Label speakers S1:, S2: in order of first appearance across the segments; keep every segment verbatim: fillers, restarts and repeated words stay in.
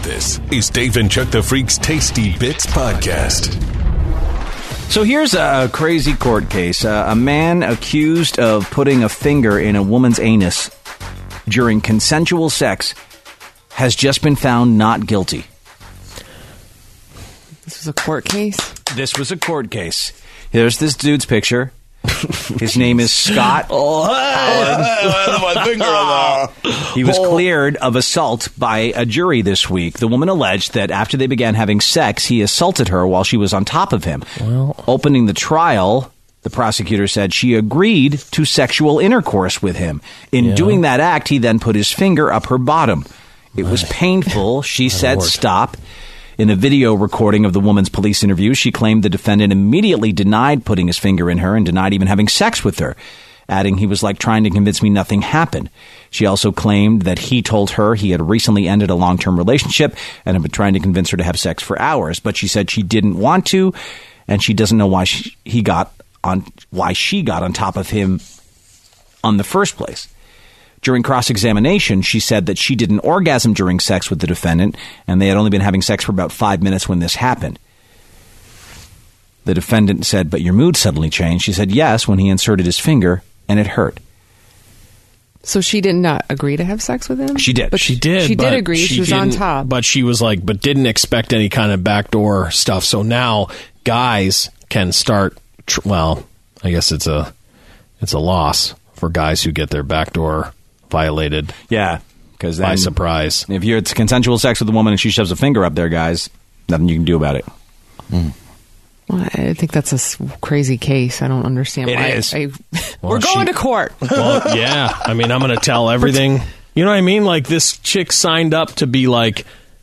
S1: This is Dave and Chuck the Freak's Tasty Bits Podcast.
S2: So here's a crazy court case. Uh, a man accused of putting a finger in a woman's anus during consensual sex has just been found not guilty.
S3: This was a court case?
S2: This was a court case. Here's this dude's picture. His name is Scott.
S4: Oh, hey, my finger on there.
S2: He was cleared of assault by a jury this week. The woman alleged that after they began having sex, he assaulted her while she was on top of him. Well, opening the trial, the prosecutor said she agreed to sexual intercourse with him. In yeah. doing that act, he then put his finger up her bottom. It was painful. She said stop. In a video recording of the woman's police interview, she claimed the defendant immediately denied putting his finger in her and denied even having sex with her, adding he was like trying to convince me nothing happened. She also claimed that he told her he had recently ended a long-term relationship and had been trying to convince her to have sex for hours, but she said she didn't want to, and she doesn't know why she, he got on why she got on top of him on the first place. During cross-examination, she said that she didn't orgasm during sex with the defendant, and they had only been having sex for about five minutes when this happened. The defendant said, but your mood suddenly changed. She said, yes, when he inserted his finger, and it hurt.
S3: So she did not agree to have sex with him?
S2: She did.
S5: But she did.
S3: She
S5: but
S3: did agree. She, she was on top.
S5: But she was like, but didn't expect any kind of backdoor stuff. So now guys can start, tr- well, I guess it's a, it's a loss for guys who get their backdoor violated.
S2: Yeah, because
S5: by surprise.
S2: If you're it's consensual sex with a woman and she shoves a finger up there, guys, nothing you can do about it.
S3: Mm. Well, I think that's a crazy case. I don't understand
S2: it
S3: why.
S2: Is.
S3: I,
S5: well,
S3: we're going
S5: she,
S3: to court.
S5: Well, yeah. I mean, I'm going to tell everything. You know what I mean? Like, this chick signed up to be like,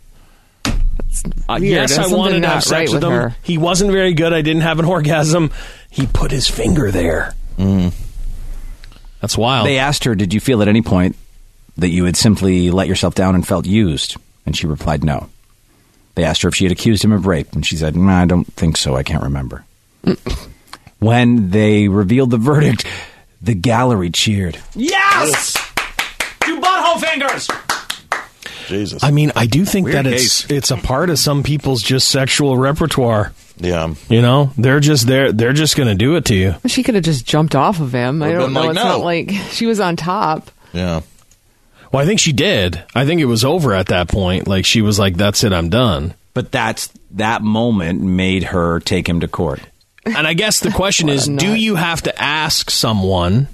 S5: uh, yes, I wanted to have sex
S3: right
S5: with,
S3: with
S5: him.
S3: Her.
S5: He wasn't very good. I didn't have an orgasm. He put his finger there. Mm. That's wild.
S2: They asked her, did you feel at any point that you had simply let yourself down and felt used? And she replied, no. They asked her if she had accused him of rape, and she said, no, I don't think so. I can't remember. When they revealed the verdict, the gallery cheered. Yes! You butthole fingers!
S4: Jesus.
S5: I mean, I do think
S2: Weird
S5: that
S2: case.
S5: it's it's a part of some people's just sexual repertoire.
S4: Yeah.
S5: You know, they're just there. They're just going to do it to you.
S3: She could have just jumped off of him. I don't know.
S4: Like,
S3: it's
S4: no.
S3: not like she was on top.
S4: Yeah.
S5: Well, I think she did. I think it was over at that point. Like, she was like, that's it, I'm done.
S2: But that's that moment made her take him to court.
S5: And I guess the question is, do you have to ask someone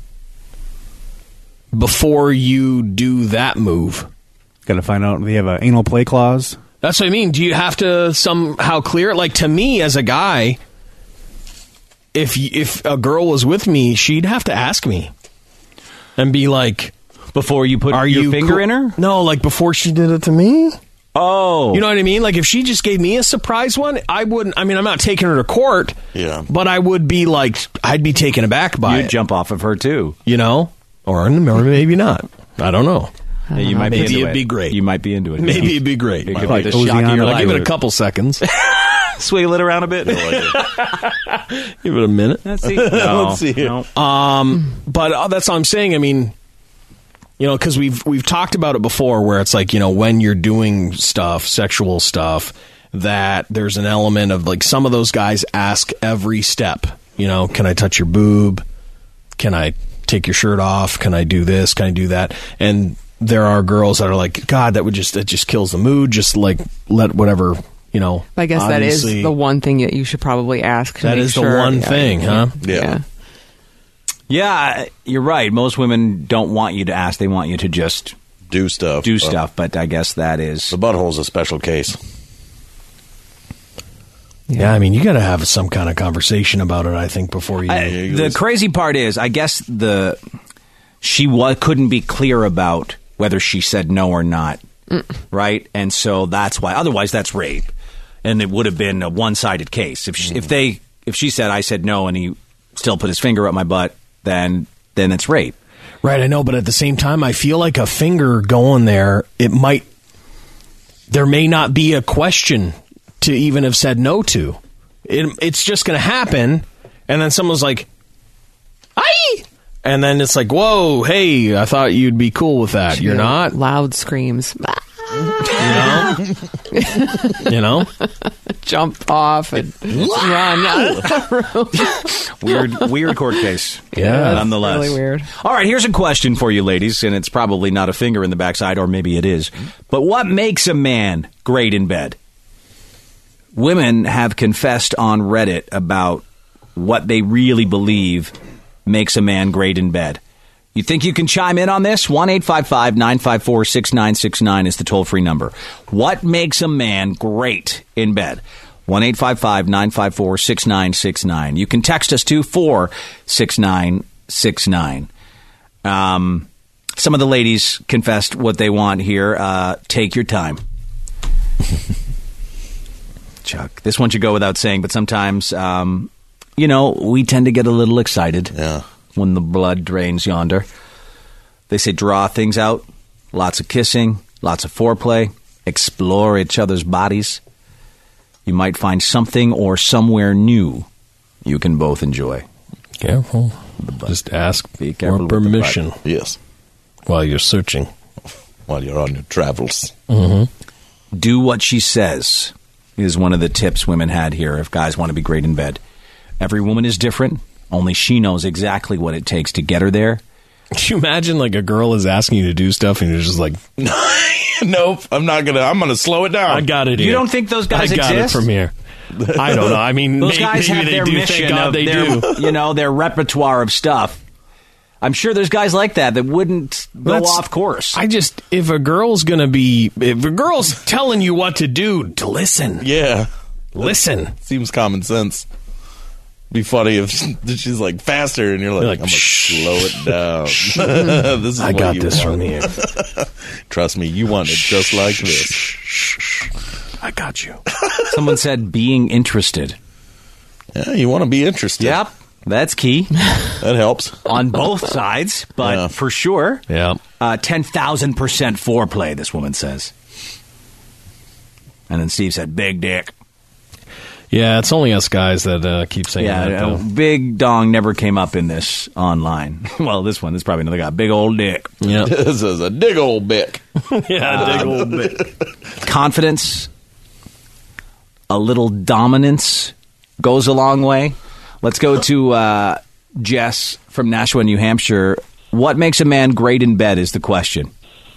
S5: before you do that move?
S6: Got to find out if they have an anal play clause.
S5: That's what I mean. Do you have to somehow clear it? Like, to me, as a guy, if if a girl was with me, she'd have to ask me and be like,
S2: before you put
S5: are
S2: your
S5: you
S2: finger
S5: co-
S2: in her?
S5: No, like before she did it to me.
S2: Oh.
S5: You know what I mean? Like, if she just gave me a surprise one, I wouldn't, I mean, I'm not taking her to court.
S4: Yeah.
S5: But I would be like, I'd be taken aback by
S2: You'd
S5: it.
S2: jump off of her, too.
S5: You know? Or, or maybe not. I don't know.
S2: Yeah, you might
S5: Maybe
S2: be into
S5: it'd
S2: it.
S5: be great.
S2: You might be into it.
S5: Maybe it'd be great.
S2: It could
S6: Like
S2: be the
S6: Ozzy
S2: shock of
S6: on
S2: your
S6: it.
S5: I'll
S2: life.
S5: give it a couple seconds.
S2: Swing it around a bit.
S5: Give it a minute.
S2: Let's see. No,
S4: Let's see.
S2: No.
S5: Um, but uh, that's all I'm saying. I mean, you know, because we've we've talked about it before, where it's like, you know, when you're doing stuff, sexual stuff, that there's an element of like some of those guys ask every step. You know, can I touch your boob? Can I take your shirt off? Can I do this? Can I do that? And there are girls that are like, God, that would just that just kills the mood. Just like let whatever. You know,
S3: I guess that is
S5: obviously,
S3: the one thing that you should probably ask. To
S5: That
S3: make
S5: is
S3: sure.
S5: the one
S3: Yeah.
S5: thing, huh?
S4: Yeah.
S3: Yeah.
S2: Yeah, you're right. Most women don't want you to ask. They want you to just
S4: Do stuff.
S2: do
S4: Uh,
S2: stuff. But I guess that is...
S4: The butthole's a special case.
S5: Yeah, I mean, you got to have some kind of conversation about it, I think, before you...
S2: I, the crazy part is, I guess the she wa- couldn't be clear about whether she said no or not, mm. right? And so that's why. Otherwise, that's rape, and it would have been a one-sided case. If she, mm. if they if she said I said no and he still put his finger up my butt, then then it's rape.
S5: Right, I know, but at the same time, I feel like a finger going there, it might... There may not be a question to even have said no to. It, it's just going to happen, and then someone's like, "Aye!" And then it's like, whoa, hey, I thought you'd be cool with that. You're not?
S3: Loud screams.
S5: You know? You know?
S3: Jump off and run out of the room.
S2: Weird, weird court case.
S5: Yeah.
S2: Nonetheless.
S3: Really weird.
S2: All right, here's a question for you, ladies, and it's probably not a finger in the backside, or maybe it is. But what makes a man great in bed? Women have confessed on Reddit about what they really believe makes a man great in bed. You think you can chime in on this? one eight five five nine five four six nine six nine is the toll-free number. What makes a man great in bed? one eight five five nine five four six nine six nine. You can text us to four six nine six nine. Um, some of the ladies confessed what they want here. Uh, take your time. Chuck, this one should go without saying, but sometimes, um, you know, we tend to get a little excited.
S4: Yeah.
S2: When the blood drains yonder. They say draw things out, lots of kissing, lots of foreplay, explore each other's bodies. You might find something or somewhere new you can both enjoy.
S5: Careful. Just ask
S2: Be careful
S5: for
S2: with the
S5: permission
S4: Yes.
S5: while you're searching.
S4: While you're on your travels.
S2: Do what she says is one of the tips women had here if guys want to be great in bed. Every woman is different. Only she knows exactly what it takes to get her there.
S5: Can you imagine, like, a girl is asking you to do stuff and you're just like,
S4: Nope. I'm not going to. I'm going to slow it down.
S5: I got it here.
S2: You don't think those guys
S5: I got
S2: exist?
S5: it from here. I don't know. I mean,
S2: Those
S5: may-
S2: guys
S5: maybe
S2: have
S5: they
S2: their
S5: do.
S2: mission
S5: Thank God
S2: of
S5: they
S2: their,
S5: do.
S2: you know, their repertoire of stuff. I'm sure there's guys like that that wouldn't go
S5: That's-
S2: off course.
S5: I just, if a girl's going to be, if a girl's telling you what to do, to listen.
S4: Yeah.
S5: Listen.
S4: Seems common sense. Be funny if she's like faster and you're like,
S5: You're like,
S4: I'm going to slow it down. This is
S5: I
S4: what
S5: got
S4: you
S5: this
S4: want.
S5: from here.
S4: Trust me, you want it just like this.
S5: I got you.
S2: Someone said being interested.
S4: Yeah, you want to be interested.
S2: Yep, that's key
S4: That helps.
S2: on both sides, but
S4: Yeah.
S2: for sure.
S5: Yeah.
S2: Uh, ten thousand percent foreplay, this woman says. And then Steve said, big dick.
S5: Yeah, it's only us guys that uh, keep saying
S2: Yeah,
S5: that,
S2: uh,
S5: though.
S2: big dong never came up in this online. Well, this one, this is probably another guy. Big old dick.
S5: Yeah.
S4: This is a dig old bick.
S5: Yeah, dig old bit.
S2: Confidence, a little dominance goes a long way. Let's go to uh, Jess from Nashua, New Hampshire. What makes a man great in bed is the question.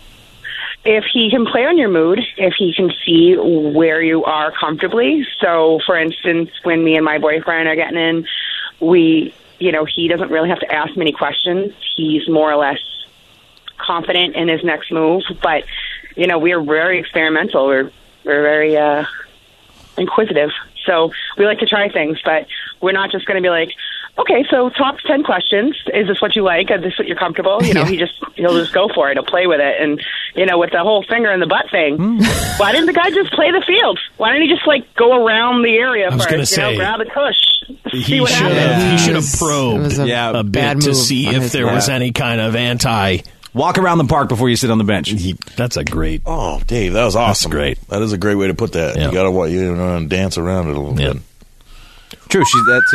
S7: If he can play on your mood, if he can see where you are comfortably. So, for instance, when me and my boyfriend are getting in, we, you know, he doesn't really have to ask many questions. He's more or less confident in his next move. But, you know, we are very experimental. We're, we're very uh, inquisitive. So we like to try things, but we're not just going to be like, okay, so top ten questions. Is this what you like? Is this what you're comfortable? You know,
S3: Yeah.
S7: he just, he'll just go for it. He'll play with it. And, you know, with the whole finger in the butt thing,
S5: Mm.
S7: why didn't the guy just play the field? Why didn't he just, like, go around the area
S5: I was
S7: first?
S5: gonna
S7: you
S5: say,
S7: know, grab a tush. See
S5: He
S7: what
S5: should
S7: happens.
S5: have. He should
S3: It
S5: have
S3: was-
S5: probed
S3: it was a
S2: Yeah,
S5: a
S3: bad
S5: bit to
S3: move
S5: see
S3: on
S5: if
S3: his
S5: there
S3: part.
S5: was any kind of anti.
S2: Walk around the park before you sit on the bench.
S5: He, that's a great.
S4: Oh, Dave, that was awesome.
S5: great.
S4: That is a great way to put that.
S5: Yeah.
S4: You got to what you know, dance around it a little
S5: Yeah.
S4: bit.
S2: True, she's that's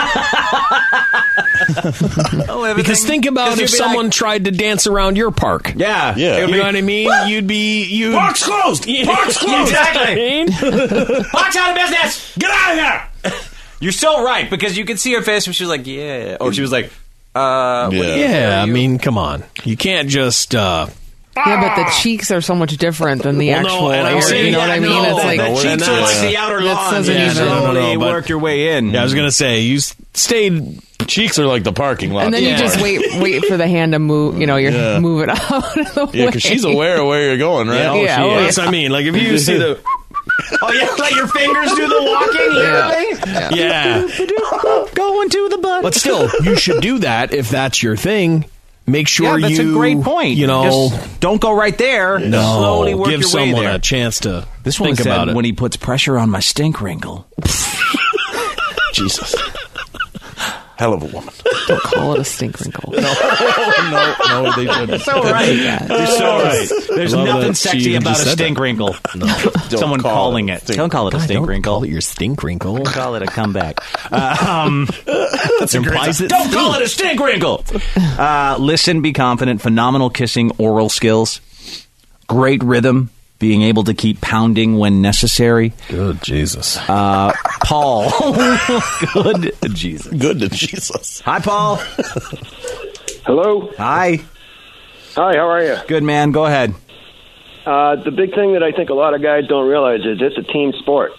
S2: a oh,
S5: Because think about if someone tried to dance around your park.
S2: yeah,
S4: Yeah.
S5: You know what I mean? You'd be you.
S4: Park's closed. Park's closed.
S2: Exactly.
S5: Exactly.
S2: Park's out of business. Get out of here. You're so right because you could see her face when she was like, yeah, or she was like, uh, what
S4: Yeah.
S2: do you-
S5: Yeah, I mean, come on. You can't just. Uh,
S3: Yeah, but the cheeks are so much different than the
S5: Well, no,
S3: actual.
S5: and I'm
S3: area,
S5: saying,
S3: you know what
S5: yeah,
S3: I mean?
S5: no,
S3: it's
S5: that-
S3: like
S4: that
S2: the
S4: we're
S2: cheeks
S4: not-
S2: are like
S4: yeah.
S2: the outer
S3: That
S2: lawn.
S3: doesn't
S2: You
S3: even-
S2: slowly
S5: No, no, no, but-
S2: work your way in.
S5: I was gonna say you s- stayed.
S4: Cheeks are like the parking lot.
S3: and then
S5: Yeah.
S3: you just wait, wait for the hand to move. You know, you're
S4: Yeah.
S3: moving out of the way.
S4: Yeah, because she's aware of where you're going, right?
S5: Yeah, oh,
S3: Yeah,
S5: she
S3: oh,
S5: is. I mean, like if you see the.
S2: Oh yeah, let your fingers do the walking.
S3: Yeah.
S5: Yeah.
S2: Going to the butt.
S5: But still, you should do that if that's your thing. Make sure
S2: yeah, that's
S5: you.
S2: a great point.
S5: You know,
S2: Just don't go right there.
S5: no,
S2: Slowly work
S5: give
S2: your way
S5: someone
S2: there.
S5: a chance to
S2: This one
S5: think
S2: said
S5: about it.
S2: when he puts pressure on my stink wrinkle.
S4: Jesus. Hell of a woman.
S3: Don't call it a stink wrinkle.
S4: no, no, they shouldn't.
S2: So right. You're so right. There's
S5: Love
S2: nothing
S5: that
S2: sexy
S5: she
S2: about a
S5: just said
S2: stink
S5: that.
S2: wrinkle.
S4: Don't
S2: Someone
S4: call
S2: calling
S4: it
S2: it.
S4: stink.
S2: Don't call it a
S5: God,
S2: stink
S5: don't
S2: wrinkle.
S5: call it your stink wrinkle.
S2: Call it a comeback. Um,
S5: That implies it.
S2: don't call it a stink wrinkle. Uh, listen, be confident. Phenomenal kissing, oral skills, great rhythm, being able to keep pounding when necessary.
S5: Good Jesus.
S2: Uh, Paul. Good Jesus.
S4: Good to Jesus.
S2: Hi, Paul.
S8: Hello.
S2: Hi.
S8: Hi, how are you?
S2: Good, man. Go ahead.
S8: Uh, the big thing that I think a lot of guys don't realize is it's a team sport.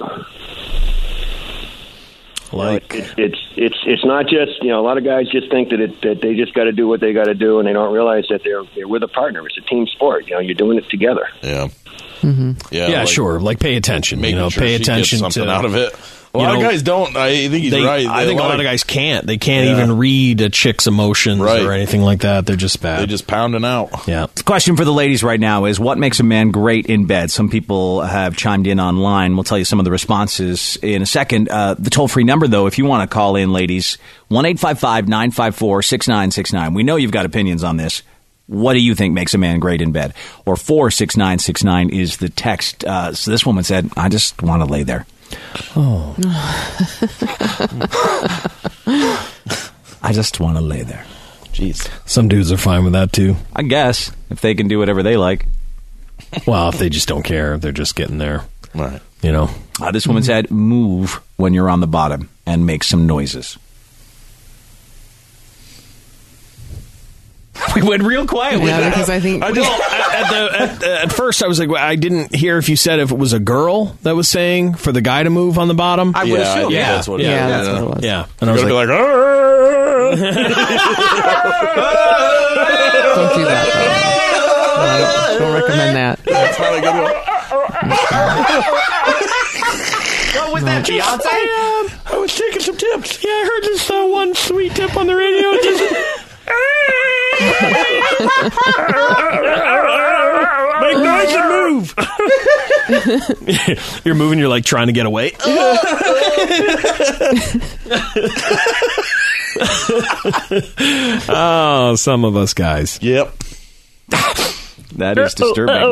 S5: Like,
S8: it's it's it's it's not just, you know, a lot of guys just think that it that they just got to do what they got to do, and they don't realize that they're they're with a partner. It's a team sport. You know, you're doing it together.
S4: Yeah.
S3: Mm-hmm.
S4: Yeah,
S5: yeah,
S4: like
S5: sure. Like, pay attention. You know,
S4: sure
S5: pay
S4: she
S5: attention
S4: gets something
S5: to
S4: out of it. A
S5: you
S4: lot
S5: know,
S4: of guys don't. I think he's
S5: they,
S4: right.
S5: I
S4: They-
S5: think a lot of guys can't. They can't
S4: Yeah.
S5: even read a chick's emotions
S4: Right.
S5: or anything like that. They're just bad.
S4: They just pounding out.
S5: yeah.
S2: The question for the ladies right now is, what makes a man great in bed? Some people have chimed in online. We'll tell you some of the responses in a second. Uh, the toll-free number, though, if you want to call in, ladies, one eight five five, nine five four, six nine six nine. We know you've got opinions on this. What do you think makes a man great in bed? Or four six nine six nine is the text. Uh, so this woman said, I just want to lay there.
S5: Oh.
S2: I just want to lay there.
S4: Jeez.
S5: Some dudes are fine with that, too.
S2: I guess, if they can do whatever they like.
S5: Well, if they just don't care, they're just getting there.
S4: Right.
S5: You know?
S2: Uh, this woman said, move when you're on the bottom and make some noises. We went real quiet with
S3: Yeah,
S2: that.
S3: because I think
S5: I just, at, at, the, at, at first, I was like, well, I didn't hear if you said if it was a girl that was saying for the guy to move on the bottom.
S2: I would
S4: Yeah,
S2: assume.
S4: I think
S2: Yeah.
S4: that's what it
S3: yeah,
S4: is.
S3: that's what it was.
S5: Yeah. And I
S4: You're
S5: was
S4: going to
S5: like,
S4: be like,
S3: Don't do that, though. No, I don't, don't recommend that.
S4: that's how they go.
S2: What was that, Beyonce?
S4: I was taking some tips.
S5: yeah, I heard this uh, one sweet tip on the radio. Just, make noise and move. You're moving, you're like trying to get away. Oh, some of us guys.
S4: Yep.
S2: That is disturbing.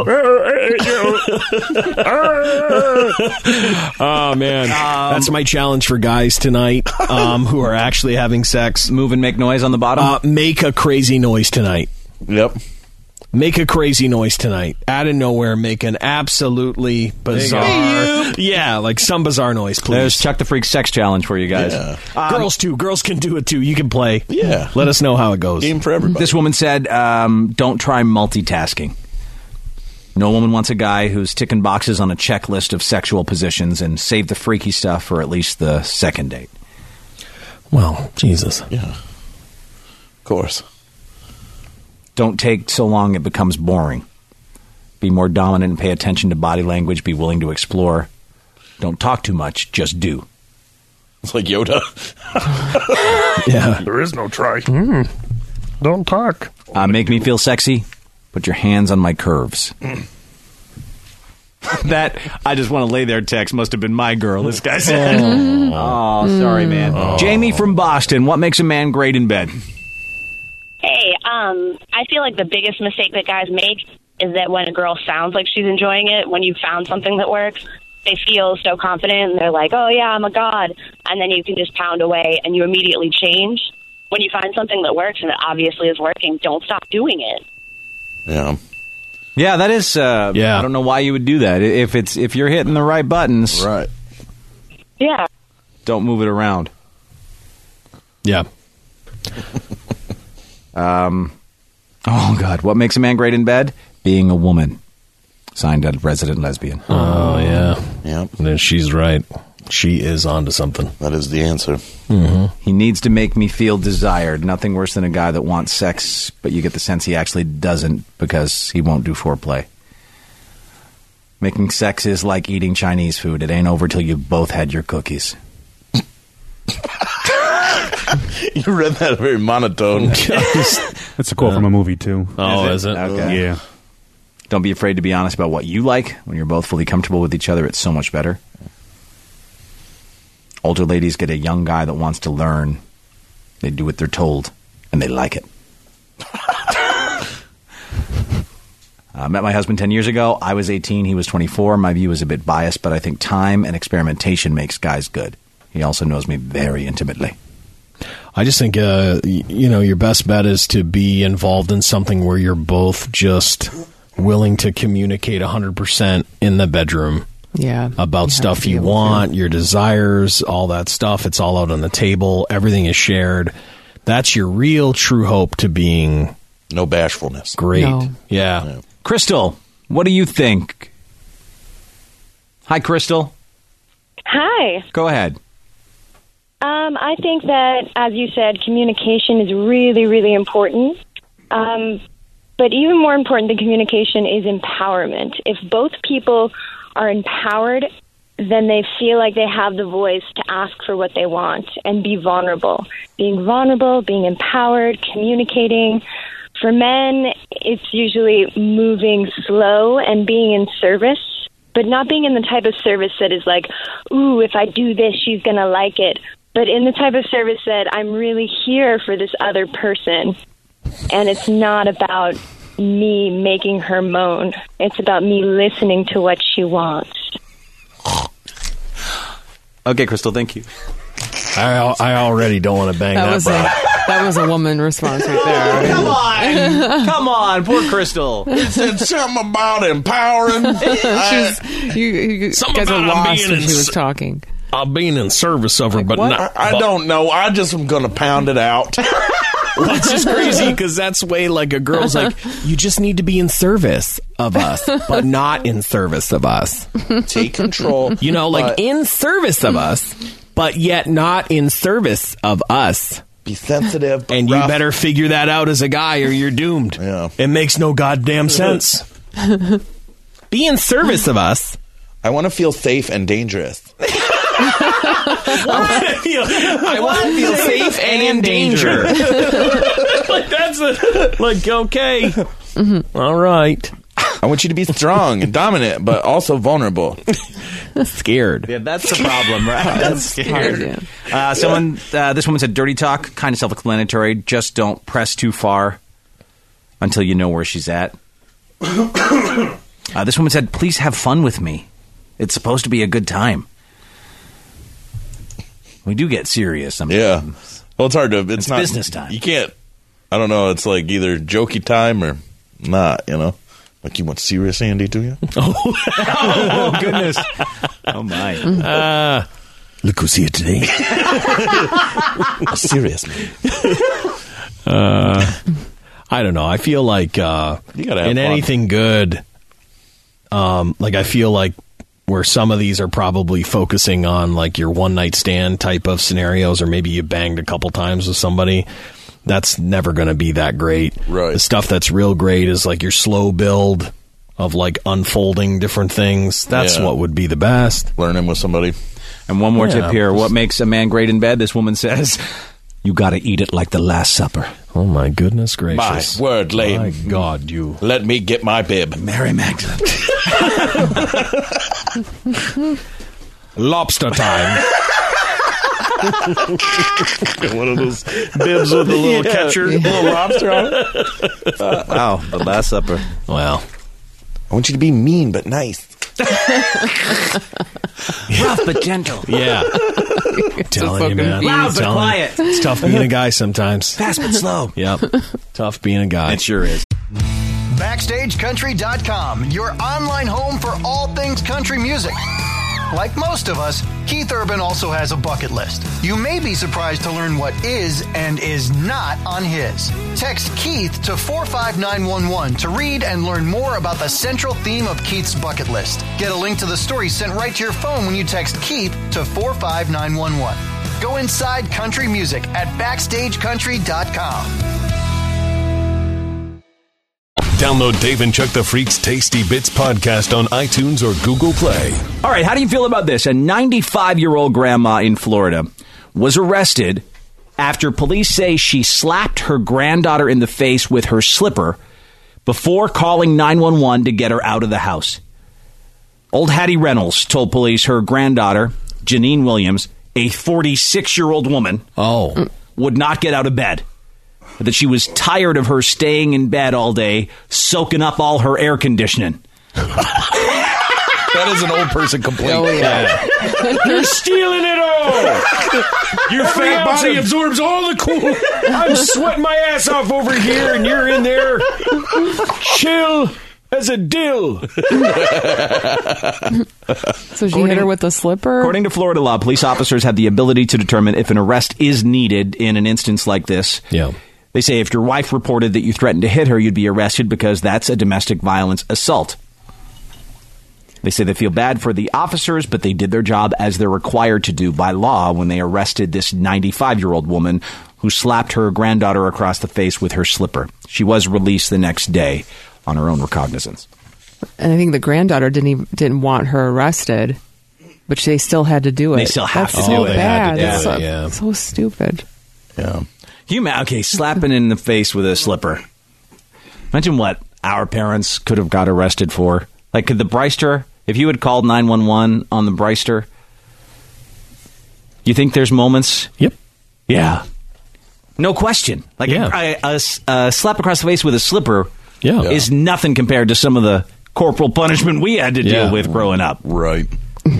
S5: Oh, man. That's my challenge for guys tonight um, who are actually having sex.
S2: Move and make noise on the bottom?
S5: Uh, make a crazy noise tonight.
S4: Yep.
S5: Make a crazy noise tonight. Out of nowhere, make an absolutely bizarre... Yeah, like some bizarre noise, please.
S2: There's Chuck the Freak sex challenge for you guys.
S4: Yeah.
S5: Girls, too. Girls can do it, too. You can play.
S4: Yeah.
S5: Let us know how it goes.
S4: Game for everybody.
S2: This woman said, um, don't try multitasking. No woman wants a guy who's ticking boxes on a checklist of sexual positions, and save the freaky stuff for at least the second date.
S5: Well, Jesus.
S4: Yeah. Of course.
S2: Don't take so long it becomes boring. Be more dominant and pay attention to body language. Be willing to explore. Don't talk too much. Just do.
S4: It's like Yoda.
S5: Yeah.
S4: There is no try.
S5: Don't talk.
S2: Uh, make me feel sexy. Put your hands on my curves. That, I just want to lay there text must have been my girl, this guy said. Oh, sorry, man.
S4: Oh.
S2: Jamie from Boston, what makes a man great in bed?
S9: Hey, um, I feel like the biggest mistake that guys make is that when a girl sounds like she's enjoying it, when you found something that works, they feel so confident and they're like, oh, yeah, I'm a god. And then you can just pound away and you immediately change. When you find something that works and it obviously is working, don't stop doing it.
S4: Yeah.
S2: Yeah, that is, uh,
S5: Yeah.
S2: I don't know why you would do that. If it's if you're hitting the right buttons,
S4: Right.
S9: Yeah.
S2: don't move it around.
S5: Yeah.
S2: Um, oh, God. What makes a man great in bed? Being a woman. Signed a resident lesbian.
S5: Oh, yeah.
S4: Yeah.
S5: And then she's right. She is onto something.
S4: That is the answer.
S2: He needs to make me feel desired. Nothing worse than a guy that wants sex, but you get the sense he actually doesn't because he won't do foreplay. Making sex is like eating Chinese food. It ain't over till you've both had your cookies.
S4: You read that very monotone.
S6: That's a quote from a movie, too.
S5: Oh, is it?
S2: Okay.
S6: Yeah.
S2: Don't be afraid to be honest about what you like. When you're both fully comfortable with each other, it's so much better. Older ladies get a young guy that wants to learn. They do what they're told, and they like it. I met my husband ten years ago. I was eighteen. He was twenty-four. My view is a bit biased, but I think time and experimentation makes guys good. He also knows me very intimately.
S5: I just think, uh, y- you know, your best bet is to be involved in something where you're both just willing to communicate one hundred percent in the bedroom
S3: Yeah.
S5: about
S3: you
S5: stuff you
S3: able
S5: want,
S3: to.
S5: your desires, all that stuff. It's all out on the table. Everything is shared. That's your real true hope to being
S4: No bashfulness.
S5: great.
S3: No.
S5: Yeah.
S4: Yeah.
S2: Crystal, what do you think? Hi, Crystal.
S10: Hi.
S2: Go ahead.
S10: Um, I think that, as you said, communication is really, really important. Um, but even more important than communication is empowerment. If both people are empowered, then they feel like they have the voice to ask for what they want and be vulnerable. Being vulnerable, being empowered, communicating. For men, it's usually moving slow and being in service, but not being in the type of service that is like, ooh, if I do this, she's going to like it. But in the type of service that I'm really here for this other person. And it's not about me making her moan. It's about me listening to what she wants.
S2: Okay, Crystal, thank you.
S5: I, I already don't want to bang
S3: That
S5: that,
S3: was
S5: broad.
S3: a that was a woman response right there.
S2: Come on. Come on, poor Crystal.
S4: It said something about empowering. I,
S3: She's, you you
S5: Something
S3: guys are
S5: about
S3: lost
S5: being
S3: when
S5: in
S3: she was
S5: s-
S3: talking.
S5: I'm being in service of her, but
S3: what?
S5: not.
S4: I, I don't know. I just am going to pound it out.
S5: That's just crazy because that's way like a girl's like, you just need to be in service of us, but not in service of us.
S4: Take control.
S5: You know, like
S4: but
S5: in service of us, but yet not in service of us.
S4: be sensitive. But
S5: And you
S4: rough.
S5: better figure that out as a guy or you're doomed.
S4: Yeah.
S5: It makes no goddamn sense. Be in service of us.
S4: I want to feel safe and dangerous.
S5: I want to feel, I want to feel safe and in danger. Like that's a, like okay, all right.
S4: I want you to be strong and dominant, but also vulnerable.
S5: Scared.
S2: Yeah, that's the problem, right? That's
S3: Hard,
S2: scared. Uh, someone, uh, this woman said, dirty talk, kind of self-explanatory. Just don't press too far until you know where she's at. uh, this woman said, please have fun with me. It's supposed to be a good time. We do get serious sometimes.
S4: Yeah. Well, it's hard to. It's,
S2: It's
S4: not
S2: business time.
S4: You can't. I don't know. It's like either jokey time or not. You know, like you want serious Andy, do you?
S5: Oh goodness.
S2: Oh, my.
S5: Uh, look who's here today.
S4: Serious man.
S5: Uh, I don't know. I feel like uh,
S4: You gotta have
S5: in
S4: fun.
S5: anything good, um, like I feel like where some of these are probably focusing on like your one night stand type of scenarios, or maybe you banged a couple times with somebody. That's never going to be that great.
S4: Right.
S5: The stuff that's real great is like your slow build of like unfolding different things. That's
S4: Yeah.
S5: what would be the best.
S4: Learning with somebody.
S2: And one more
S5: Yeah.
S2: tip here. What makes a man great in bed? This woman says, you got to eat it like the Last Supper.
S5: Oh my goodness gracious!
S4: My word, lame.
S5: My God, you.
S4: Let me get my bib.
S2: Mary Magdalene.
S5: Lobster time.
S4: One of those
S5: Bibs with a little catcher.
S4: little lobster on it.
S2: Wow, the Last Supper.
S5: Well,
S4: I want you to be mean but nice.
S2: Rough but gentle.
S5: yeah. Telling you, man.
S2: Loud but
S5: Telling-
S2: quiet.
S5: It's tough being a guy sometimes.
S2: Fast but slow.
S5: Yep. Tough being a guy.
S2: It sure is.
S11: Backstage Country dot com, your online home for all things country music. Like most of us, Keith Urban also has a bucket list. You may be surprised to learn what is and is not on his. Text Keith to four five nine one one to read and learn more about the central theme of Keith's bucket list. Get a link to the story sent right to your phone when you text Keith to four five nine one one. Go inside country music at backstage country dot com.
S1: Download Dave and Chuck the Freak's Tasty Bits podcast on iTunes or Google Play.
S2: All right, how do you feel about this? A ninety-five-year-old grandma in Florida was arrested after police say she slapped her granddaughter in the face with her slipper before calling nine one one to get her out of the house. Old Hattie Reynolds told police her granddaughter, Janine Williams, a forty-six-year-old woman,
S5: Oh.
S2: would not get out of bed. That she was tired of her staying in bed all day, soaking up all her air conditioning.
S4: That is an old person complaint.
S3: Oh, yeah.
S5: You're stealing it all. Your fat body absorbs all the cool. I'm sweating my ass off over here, and you're in there chill as a dill.
S3: So she hit her with a slipper?
S2: According to Florida law, police officers have the ability to determine if an arrest is needed in an instance like this.
S5: Yeah.
S2: They say if your wife reported that you threatened to hit her, you'd be arrested because that's a domestic violence assault. They say they feel bad for the officers, but they did their job as they're required to do by law when they arrested this ninety-five-year-old woman who slapped her granddaughter across the face with her slipper. She was released the next day on her own recognizance.
S3: And I think the granddaughter didn't even, didn't want her arrested, but they still had to do it.
S2: They still have
S3: That's
S2: to
S3: so
S2: do it.
S3: bad.
S2: They had
S3: That's
S2: to do
S3: so,
S2: it, yeah.
S3: so stupid.
S4: Yeah.
S2: You ma- okay, slapping in the face with a slipper. Imagine what our parents could have got arrested for. Like, could the Bryster, if you had called nine one one on the Bryster, you think there's moments?
S5: Yep.
S2: Yeah. No question. Like
S5: Yeah.
S2: a, a, a slap across the face with a slipper
S5: Yeah.
S2: is nothing compared to some of the corporal punishment we had to deal
S5: Yeah.
S2: with growing up.
S4: Right.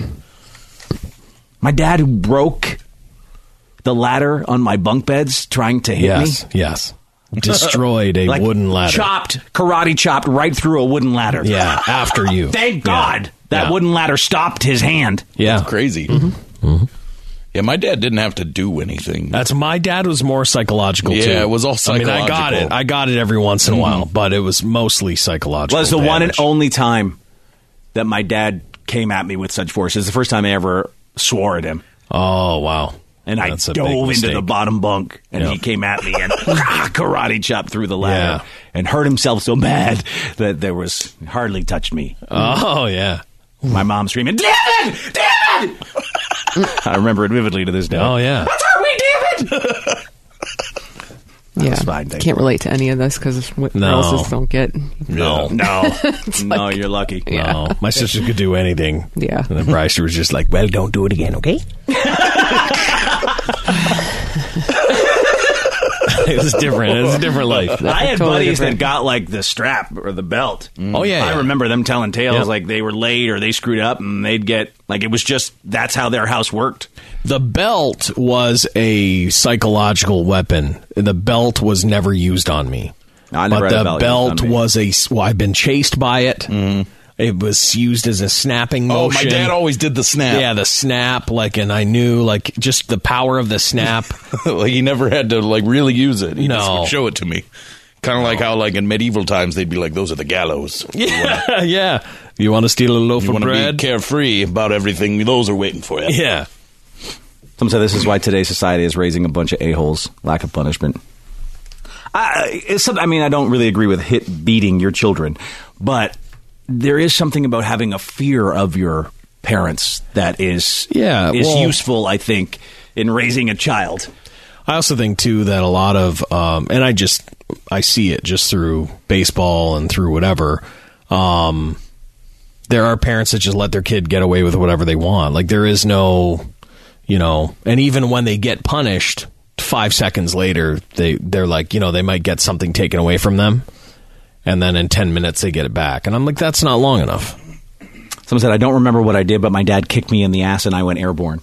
S2: My dad broke the ladder on my bunk beds trying to hit
S5: Yes,
S2: me.
S5: yes. Destroyed a
S2: Like,
S5: wooden ladder.
S2: Chopped, karate chopped right through a wooden ladder.
S5: Yeah, after you.
S2: Thank God that
S5: Yeah.
S2: wooden ladder stopped his hand.
S5: Yeah.
S4: Crazy.
S5: Mm-hmm.
S4: Yeah, my dad didn't have to do anything.
S5: That's my dad was more psychological too.
S4: Yeah, it was all
S5: I mean, I got
S4: psychological.
S5: it. I got it every once in a while, but it was mostly psychological.
S2: Was the one and
S5: damage.
S2: only time that my dad came at me with such force. It's the first time I ever swore at him.
S5: Oh, wow.
S2: And I
S5: That's a big
S2: dove into
S5: mistake.
S2: the bottom bunk, and
S5: Yep.
S2: he came at me and karate chopped through the ladder
S5: Yeah.
S2: and hurt himself so bad that there was hardly touched me.
S5: Oh, yeah.
S2: My mom screaming, David! David! I remember it vividly to this day.
S5: Oh, yeah.
S2: That's how we, David!
S3: Yeah,
S2: That's fine, thank
S3: can't
S2: you.
S3: relate to any of this because
S5: No.
S3: girls just don't get.
S2: No, no, no, you're lucky.
S5: No, my sister could do anything.
S3: Yeah.
S5: And then Bryce was just like, well, don't do it again, okay? It was different. It was a different life.
S2: I had
S3: Totally
S2: buddies
S3: different.
S2: that got like the strap or the belt.
S5: Oh, yeah,
S2: I
S5: yeah.
S2: remember them telling tales
S5: Yep.
S2: like they were late or they screwed up and they'd get like it was just that's how their house worked.
S5: The belt was a psychological weapon. The belt was never used on me.
S2: No, I never
S5: but
S2: had a
S5: the
S2: belt
S5: belt,
S2: used on me.
S5: was a. Well, I've been chased by it. Mm-hmm. It was used as a snapping
S4: Oh,
S5: motion.
S4: my dad always did the snap.
S5: Yeah, the snap. Like, and I knew like just the power of the snap.
S4: Like he never had to like really use it. He just
S5: No.
S4: would show it to me. Kind of like how like in medieval times they'd be like, "Those are the gallows."
S5: Yeah, yeah. You want to steal a loaf
S4: You
S5: of
S4: want to be
S5: bread?
S4: carefree about everything. Those are waiting for you.
S5: Yeah.
S2: Some say this is why today's society is raising a bunch of a-holes. Lack of punishment. I, it's some, I mean, I don't really agree with hit beating your children, but there is something about having a fear of your parents that is
S5: Yeah,
S2: is
S5: well-
S2: useful, I think, in raising a child.
S5: I also think too that a lot of, um, and I just I see it just through baseball and through whatever. Um, there are parents that just let their kid get away with whatever they want. Like there is no, you know, and even when they get punished, five seconds later they they're like, you know, they might get something taken away from them, and then in ten minutes they get it back, and I'm like, that's not long enough.
S2: Someone said, I don't remember what I did, but my dad kicked me in the ass and I went airborne.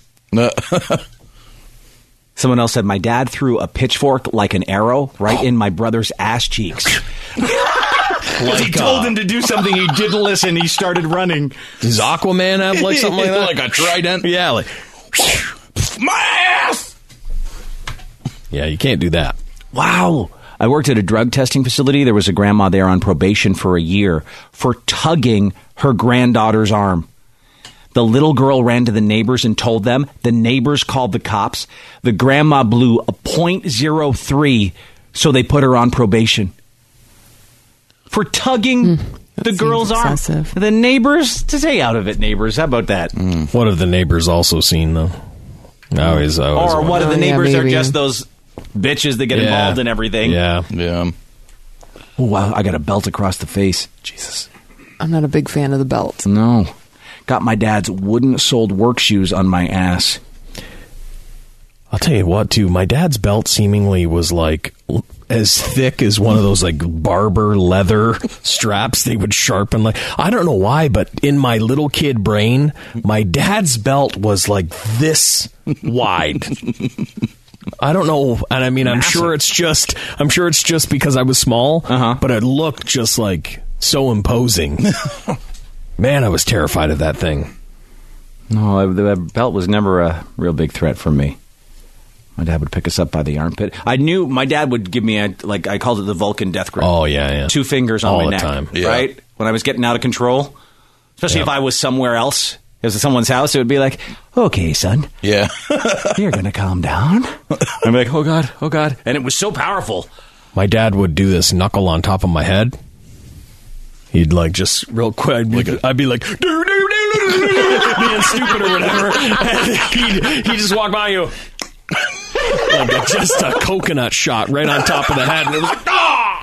S2: Someone else said, my dad threw a pitchfork like an arrow right in my brother's ass cheeks. Because he told him to do something, he didn't listen, he started running.
S5: Does Aquaman have like something like that?
S4: Like a trident?
S5: Yeah, like
S4: My ass!
S5: yeah, you can't do that.
S2: Wow. I worked at a drug testing facility. There was a grandma there on probation for a year for tugging her granddaughter's arm. The little girl ran to the neighbors and told them. The neighbors called the cops. The grandma blew a point zero three, so they put her on probation. For tugging the
S3: seems
S2: girl's
S3: excessive.
S2: arm. The neighbors, to stay out of it, neighbors. How about that?
S5: What have the neighbors also seen though? I always, I always
S2: Or what if
S3: Oh,
S2: the
S3: yeah,
S2: neighbors are
S3: maybe.
S2: just those bitches that get
S5: Yeah.
S2: involved in everything?
S5: Yeah.
S4: Yeah.
S2: Oh, wow, I got a belt across the face. Jesus.
S3: I'm not a big fan of the belt.
S2: No. Got my dad's wooden-soled work shoes on my ass.
S5: I'll tell you what, too. My dad's belt seemingly was like as thick as one of those like barber leather straps they would sharpen. Like I don't know why, but in my little kid brain, my dad's belt was like this wide. I don't know, and I mean, I'm
S2: Massive.
S5: sure it's just, I'm sure it's just because I was small,
S2: Uh-huh.
S5: but it looked just like so imposing. Man, I was terrified of that thing.
S2: No, the belt was never a real big threat for me. My dad would pick us up by the armpit. I knew my dad would give me, a, like, I called it the Vulcan death grip.
S5: Oh, yeah, yeah.
S2: Two fingers on
S5: All
S2: my
S5: the
S2: neck,
S5: time.
S4: Yeah.
S2: right? When I was getting out of control. Especially
S5: Yeah.
S2: if I was somewhere else. If it was at someone's house, it would be like, okay, son,
S4: Yeah.
S2: you're going to calm down. I'd be like, oh, God, oh, God. And it was so powerful.
S5: My dad would do this knuckle on top of my head. He'd like just real quick. I'd be like, I'd be like doo, doo, doo, doo, doo, doo, being stupid or whatever. And he'd, he'd just walk by you. Like a, just a coconut shot right on top of the head. And it was like, ah!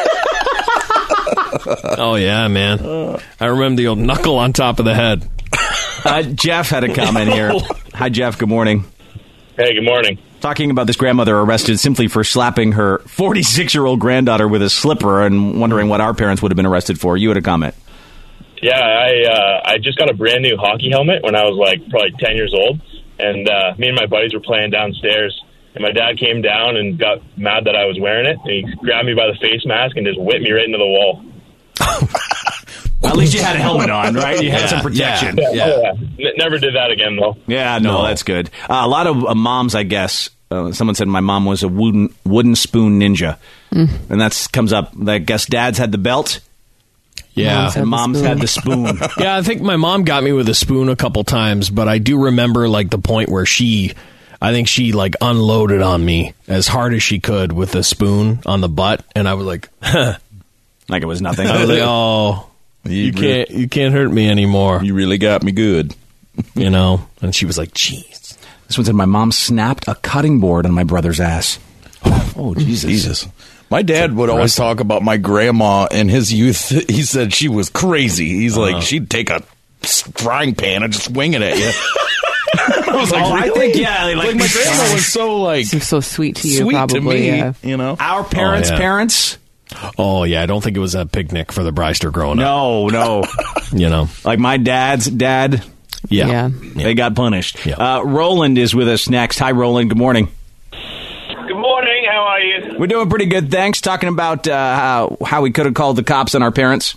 S5: Oh, yeah, man. I remember the old knuckle on top of the head.
S2: Uh, Jeff had a comment here. Hi, Jeff. Good morning.
S12: Hey, good morning.
S2: Talking about this grandmother arrested simply for slapping her forty-six-year-old granddaughter with a slipper and wondering what our parents would have been arrested for. You had a comment.
S12: Yeah, I uh, I just got a brand new hockey helmet when I was like probably ten years old, and uh, me and my buddies were playing downstairs, and my dad came down and got mad that I was wearing it, and he grabbed me by the face mask and just whipped me right into the wall.
S2: At least you had a helmet on, right? You had yeah, some protection.
S12: Yeah, yeah. Oh, yeah. N- never did that again, though.
S2: Yeah, no, no. That's good. Uh, a lot of uh, moms, I guess. Uh, someone said my mom was a wooden wooden spoon ninja, mm. and that comes up. I guess dads had the belt.
S5: Yeah,
S2: moms had and moms had the spoon.
S5: Yeah, I think my mom got me with a spoon a couple times, but I do remember like the point where she, I think she like unloaded on me as hard as she could with a spoon on the butt, and I was like,
S2: like it was nothing.
S5: I was like, oh, you, you really, can't, you can't hurt me anymore.
S4: You really got me good,
S5: you know. And she was like, jeez.
S2: This one said my mom snapped a cutting board on my brother's ass. Oh, Jesus.
S4: Jesus. My dad would always talk about my grandma in his youth. He said she was crazy. He's uh-huh. like, she'd take a frying pan and just wing it at you. I was like,
S2: oh,
S4: really?
S2: I think, yeah.
S4: Like, like my grandma was so, like...
S3: so sweet to you,
S4: sweet
S3: probably.
S4: to me,
S3: yeah.
S4: you know?
S2: Our parents'
S5: oh, yeah.
S2: parents...
S5: Oh, yeah. I don't think it was a picnic for the Bryster growing
S2: no,
S5: up.
S2: No, no.
S5: You know?
S2: Like my dad's dad...
S5: Yeah.
S3: yeah.
S2: They got punished.
S5: Yeah.
S2: Uh, Roland is with us next. Hi, Roland. Good morning.
S12: Good morning. How are you?
S2: We're doing pretty good, thanks. Talking about uh, how, how we could have called the cops on our parents.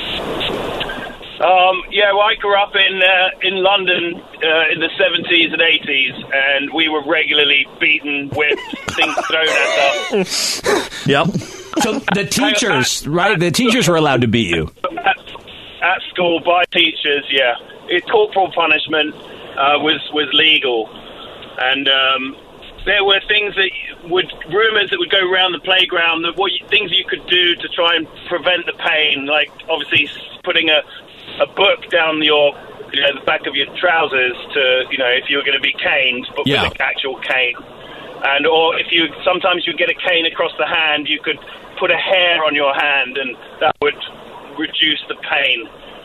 S12: Um, yeah, well, I grew up in uh, in London uh, in the seventies and eighties, and we were regularly beaten, whipped, things thrown at us.
S2: Yep. So the teachers, right? The teachers were allowed to beat you.
S12: At, at school by teachers, yeah. It, corporal punishment uh, was was legal, and um, there were things that would rumors that would go around the playground that what you, things you could do to try and prevent the pain, like obviously putting a a book down your you know the back of your trousers to you know if you were going to be caned, but
S5: yeah.
S12: with an actual cane, and or if you sometimes you get a cane across the hand, you could put a hair on your hand, and that would reduce the pain.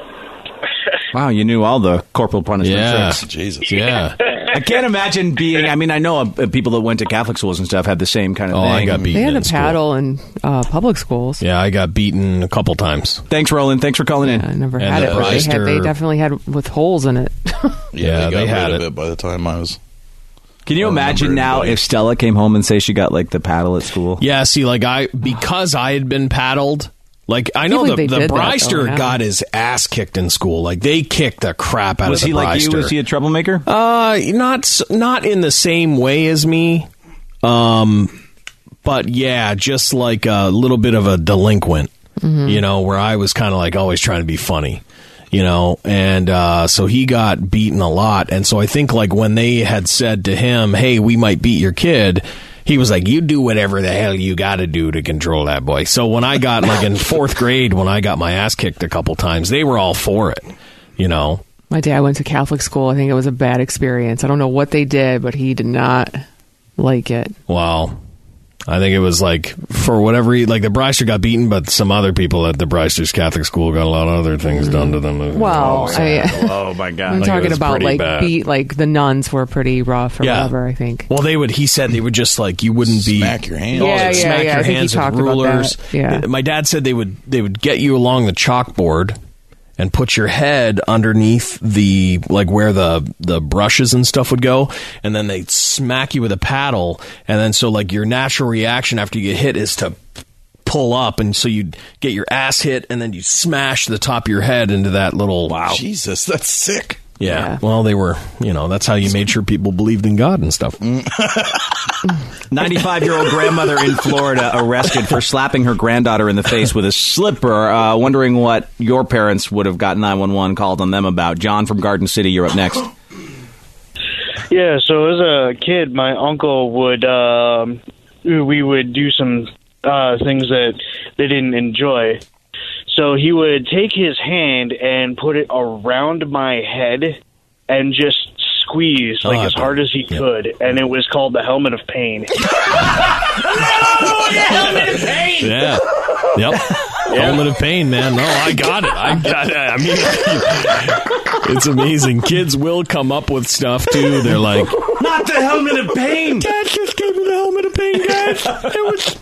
S2: Wow, you knew all the corporal punishment
S5: yeah.
S2: tricks.
S4: Jesus.
S5: Yeah.
S2: I can't imagine being, I mean, I know uh, people that went to Catholic schools and stuff had the same kind of
S5: oh,
S2: thing.
S5: I got beaten
S3: They had
S5: in
S3: a
S5: school.
S3: paddle in uh, public schools.
S5: Yeah, I got beaten a couple times.
S2: Thanks, Roland. Thanks for calling in.
S3: Yeah, I never
S5: And
S3: had
S5: the
S3: it, but they, had,
S5: Bryster-
S3: they definitely had with holes in it.
S5: Yeah,
S4: they, got
S5: they had
S4: rid
S5: it.
S4: of it by the time I was...
S2: Can you
S4: I
S2: imagine
S4: remember
S2: now
S4: anybody.
S2: if Stella came home and say she got like the paddle at school?
S5: Yeah, see, like I, because I had been paddled, like I know
S3: can't
S5: the,
S3: believe
S5: the
S3: they did that,
S5: Bryster
S3: though, yeah.
S5: got his ass kicked in school. Like they kicked the crap out
S2: Was
S5: of the
S2: he like you?
S5: Bryster.
S2: Was he a troublemaker?
S5: Uh, not s- not in the same way as me. Um, but yeah, just like a little bit of a delinquent,
S3: Mm-hmm.
S5: you know, where I was kind of like always trying to be funny, you know, and uh, so he got beaten a lot. And so I think like when they had said to him, hey, we might beat your kid, he was like, you do whatever the hell you got to do to control that boy. So when I got like in fourth grade, when I got my ass kicked a couple times, they were all for it, you know.
S3: My dad went to Catholic school. I think it was a bad experience. I don't know what they did, but he did not like it.
S5: Wow. I think it was like, for whatever, he, like the Bryster got beaten, but some other people at the Bryster's Catholic school got a lot of other things done to them.
S3: Well, I,
S2: Oh, my God.
S3: I'm
S5: Like, it
S3: talking
S5: was
S3: about
S5: pretty
S3: like
S5: bad.
S3: beat, like the nuns were pretty rough or
S5: Yeah.
S3: whatever, I think.
S5: Well, they would, he said they would just like, you wouldn't be.
S4: Smack your hands.
S5: Oh,
S3: Yeah,
S5: they'd
S3: yeah,
S5: smack
S3: yeah,
S5: your
S3: I think he
S5: hands with
S3: talked about
S5: rulers.
S3: that, yeah.
S5: My dad said they would, they would get you along the chalkboard and put your head underneath the, like where the, the brushes and stuff would go. And then they'd smack you with a paddle. And then so like your natural reaction after you get hit is to pull up, and so you'd get your ass hit, and then you smash the top of your head into that little.
S4: Wow, Jesus, that's sick.
S5: Yeah.
S3: Yeah.
S5: Well, they were, you know, that's how you made sure people believed in God and stuff.
S2: ninety-five-year-old grandmother in Florida arrested for slapping her granddaughter in the face with a slipper. Uh, wondering what your parents would have got nine one one called on them about. John from Garden City, you're up next.
S13: Yeah, so as a kid, my uncle would, um, we would do some uh, things that they didn't enjoy. So he would take his hand and put it around my head and just squeeze like
S5: Oh,
S13: as hard as he
S5: yep.
S13: could, and it was called the helmet of pain.
S5: Yeah. Yep. Helmet of pain, man. No, I got it. I got it. I mean, it's amazing. Kids will come up with stuff, too. They're like,
S2: Not the helmet of pain!
S5: Dad just gave me the helmet of pain, guys. It was...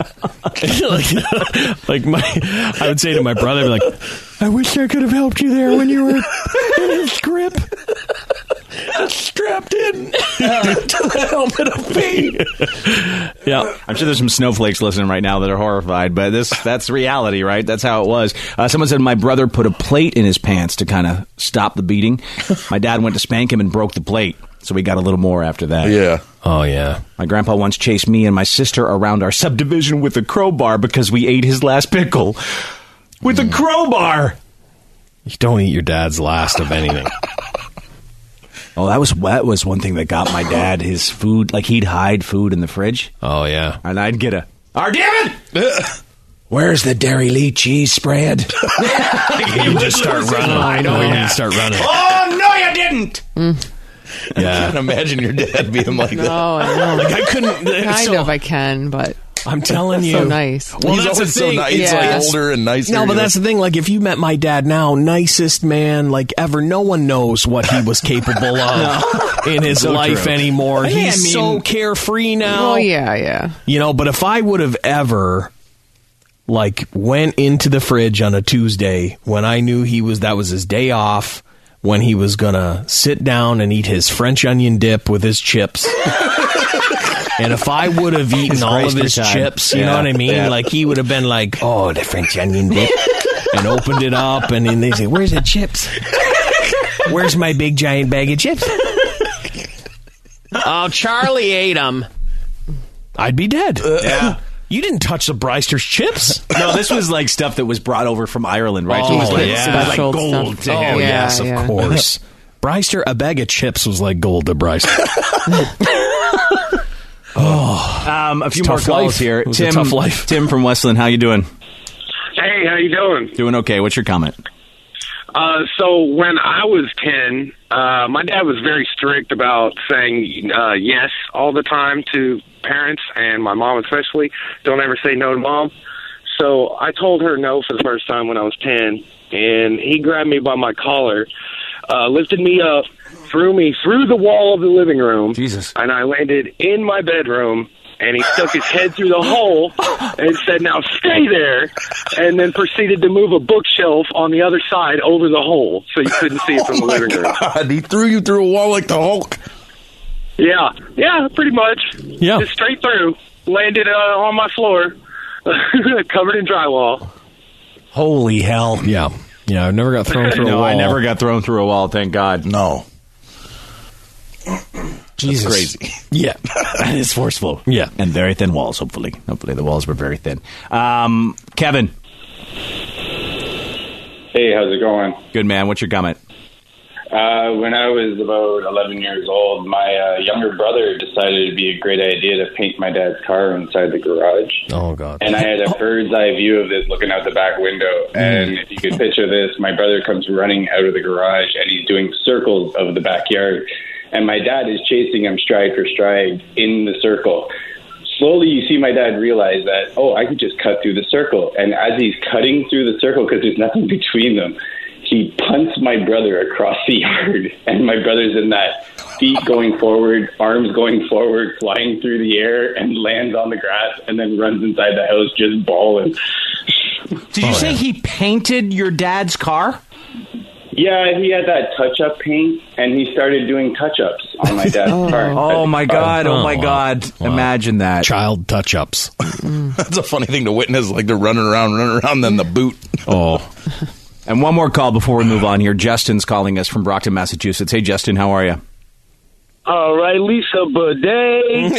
S5: like, like my, I would say to my brother, I'd be like, I wish I could have helped you there when you were in his grip, strapped in to the helmet of pain. Yeah,
S2: I'm sure there's some snowflakes listening right now that are horrified, but this that's reality, right? That's how it was. Uh, someone said my brother put a plate in his pants to kind of stop the beating. My dad went to spank him and broke the plate, so we got a little more after that.
S4: Yeah.
S5: Oh, yeah.
S2: My grandpa once chased me and my sister around our subdivision with a crowbar because we ate his last pickle. With a crowbar!
S5: You don't eat your dad's last of anything.
S2: Oh, that was that was one thing that got my dad his food. Like, he'd hide food in the fridge.
S5: Oh, yeah.
S2: And I'd get a, "Oh, damn it! Where's the Dairy Lee cheese spread?"
S5: You just start running.
S2: I know,
S5: Oh,
S2: yeah.
S5: You start running.
S2: Oh, no, you didn't!
S3: Mm.
S4: I
S5: Yeah.
S4: can't imagine your dad being like
S3: No,
S4: that.
S3: I know.
S5: Like, I couldn't.
S3: Kind
S5: so,
S3: of, I can, but
S5: I'm telling you.
S3: so nice.
S5: Well,
S4: He's
S5: that's
S4: always
S5: the
S4: so
S5: thing.
S4: nice. He's
S3: Yeah.
S4: like older and nicer.
S5: No, but
S4: you know?
S5: that's the thing. Like, if you met my dad now, nicest man like ever, no one knows what he was capable of in his
S2: So
S5: life
S2: true.
S5: anymore.
S2: I
S5: He's
S2: mean-
S5: so carefree now.
S3: Oh, yeah, yeah.
S5: You know, but if I would have ever, like, went into the fridge on a Tuesday when I knew he was, that was his day off, when he was gonna sit down and eat his French onion dip with his chips. And if I would have eaten
S2: His
S5: all of
S2: Chrysler
S5: his
S2: time.
S5: chips, you
S2: Yeah,
S5: know what I mean?
S2: yeah.
S5: Like, he would have been like, "Oh, the French onion dip," and opened it up, and then they say, "Where's the chips? Where's my big giant bag of chips?" Oh, Charlie ate them. I'd be dead.
S2: Yeah.
S5: You didn't touch the Bryster's chips.
S2: No, this was like stuff that was brought over from Ireland, right?
S5: Oh,
S2: so it was like,
S5: yeah.
S2: it was like
S3: Special
S2: gold
S3: stuff.
S2: to him.
S5: Oh,
S3: Yeah,
S5: yes, of
S3: yeah.
S5: course. Bryster, a bag of chips was like gold to Bryster.
S2: Um, a few
S5: It's
S2: more
S5: tough
S2: calls
S5: life.
S2: here.
S5: It was a
S2: Tim,
S5: tough life.
S2: Tim from Westland, how you doing?
S12: Hey, how you doing?
S2: Doing okay. What's your comment?
S12: Uh, so when I was ten, uh, my dad was very strict about saying uh, yes all the time to parents, and my mom especially. Don't ever say no to mom. So I told her no for the first time when I was ten, and he grabbed me by my collar, uh, lifted me up, threw me through the wall of the living room,
S2: Jesus.
S12: and I landed in my bedroom. And he stuck his head through the hole and said, "Now stay there," and then proceeded to move a bookshelf on the other side over the hole so you couldn't see it from the living room.
S4: God, he threw you through a wall like the Hulk.
S12: Yeah, yeah, pretty much.
S5: Yeah.
S12: Just straight through. Landed uh, on my floor, covered in drywall.
S2: Holy hell.
S5: Yeah. Yeah, I never got thrown through a
S2: No,
S5: wall.
S2: I never got thrown through a wall, thank God.
S4: No.
S5: Jesus.
S4: That's crazy.
S5: Yeah.
S2: That is forceful.
S5: Yeah.
S2: And very thin walls, hopefully. Hopefully the walls were very thin. Um, Kevin.
S14: Hey, how's it going?
S2: Good, man. What's your comment?
S14: Uh, when I was about eleven years old, my uh, younger brother decided it'd be a great idea to paint my dad's car inside the garage.
S5: Oh, God.
S14: And I had a bird's eye view of this looking out the back window. And if you could picture this, my brother comes running out of the garage, and he's doing circles of the backyard. And my dad is chasing him stride for stride in the circle. Slowly, you see my dad realize that, oh, I could just cut through the circle. And as he's cutting through the circle, because there's nothing between them, he punts my brother across the yard. And my brother's in that, feet going forward, arms going forward, flying through the air, and lands on the grass, and then runs inside the house just bawling.
S2: Did you say he painted your dad's car?
S14: Yeah, he had that touch-up paint, and he started doing touch-ups on my dad's
S2: oh.
S14: car.
S2: Oh, my God. Oh, my
S5: wow.
S2: God.
S5: Wow.
S2: Imagine that.
S5: Child touch-ups.
S4: That's a funny thing to witness, like they're running around, running around, then the boot.
S5: Oh.
S2: And one more call before we move on here. Justin's calling us from Brockton, Massachusetts. Hey, Justin, how are you?
S15: All right, Lisa Bidet.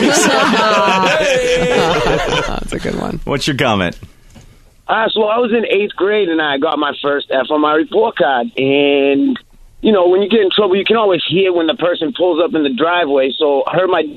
S3: That's a good one.
S2: What's your comment?
S15: Uh, so I was in eighth grade, and I got my first F on my report card. And, you know, when you get in trouble, you can always hear when the person pulls up in the driveway. So I heard my...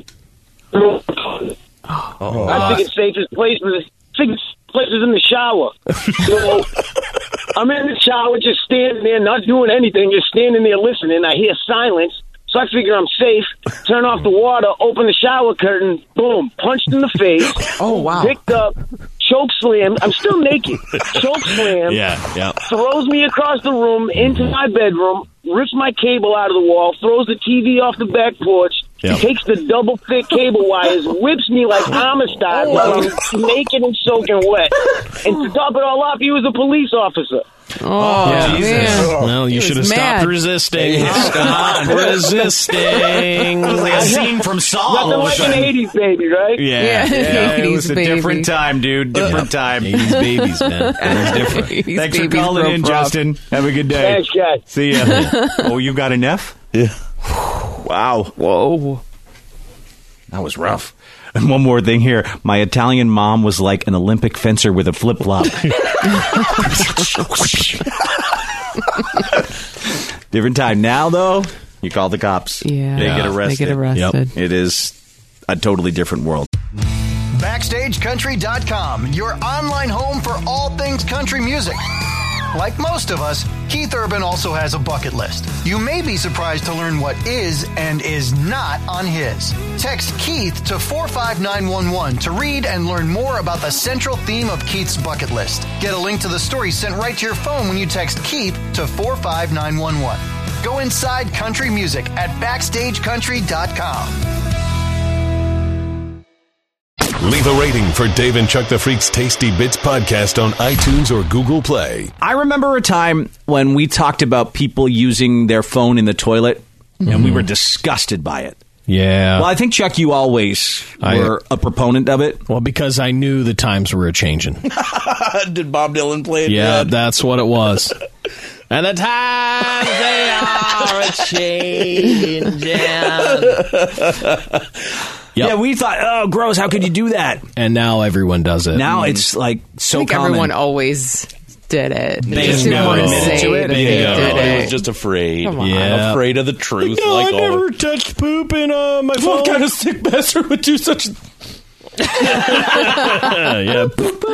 S2: Oh.
S15: I think it's safest place for the safest place is in the shower. So I'm in the shower, just standing there, not doing anything, just standing there listening. I hear silence. So I figure I'm safe, turn off the water, open the shower curtain, boom, punched in the face.
S3: Oh, wow.
S15: Picked up, choke slam. I'm still naked. Choke slam.
S5: Yeah, yeah.
S15: Throws me across the room into my bedroom, rips my cable out of the wall, throws the T V off the back porch,
S5: Yep.
S15: takes the double thick cable wires, whips me like Amistad while I'm naked and soaking wet. And to top it all off, he was a police officer.
S3: Oh,
S5: Yeah.
S3: man.
S5: Jesus. Well, you
S3: He
S5: should have
S3: was
S5: stopped
S3: mad.
S5: resisting. Stop resisting.
S2: It was like a scene from Saw.
S15: Nothing
S2: all of a
S15: like an
S2: sudden.
S15: eighties baby, right?
S5: Yeah.
S3: Yeah.
S2: Yeah, it
S3: eighties
S2: was a
S3: baby.
S2: different time, dude. Different time.
S5: eighties babies, man. It was different.
S3: eighties
S2: Thanks for
S3: babies
S2: calling
S3: broke
S2: in,
S3: rough.
S2: Justin. Have a good day.
S15: Thanks, guys.
S2: See ya. Oh, you got an F?
S4: Yeah.
S2: Wow.
S3: Whoa.
S2: That was rough. And one more thing here. My Italian mom was like an Olympic fencer with a flip-flop. Different time. Now, though, you call the cops.
S3: Yeah.
S2: They
S5: Yeah.
S2: get
S3: They
S2: arrested.
S3: get arrested.
S2: It is a totally different world.
S11: Backstage Country dot com, your online home for all things country music. Like most of us, Keith Urban also has a bucket list. You may be surprised to learn what is and is not on his. Text Keith to four five nine one one to read and learn more about the central theme of Keith's bucket list. Get a link to the story sent right to your phone when you text Keith to four five nine one one. Go inside country music at backstage country dot com.
S1: Leave a rating for Dave and Chuck the Freak's Tasty Bits podcast on iTunes or Google Play.
S2: I remember a time when we talked about people using their phone in the toilet, and we were disgusted by it.
S5: Yeah.
S2: Well, I think, Chuck, you always
S5: I-
S2: were a proponent of it.
S5: Well, because I knew the times were a-changing.
S4: Did Bob Dylan play it?
S5: Yeah,
S4: Dad?
S5: that's what it was. And the times they are a-changing. Yep.
S2: Yeah, we thought, oh, gross, how could you do that?
S5: And now everyone does it.
S2: Now it's like so
S3: I think
S2: common.
S3: everyone always did it. They
S5: Bingo.
S3: just didn't want to
S5: Admitted
S3: say
S5: to it.
S3: that they
S5: Bingo.
S3: did
S4: I
S3: it.
S4: was just afraid.
S3: Come on.
S5: Yeah.
S4: Afraid of the truth.
S5: No,
S4: like
S5: I
S4: all
S5: never touched poop in uh, my phone.
S4: What kind of sick bastard would do such?
S5: yeah.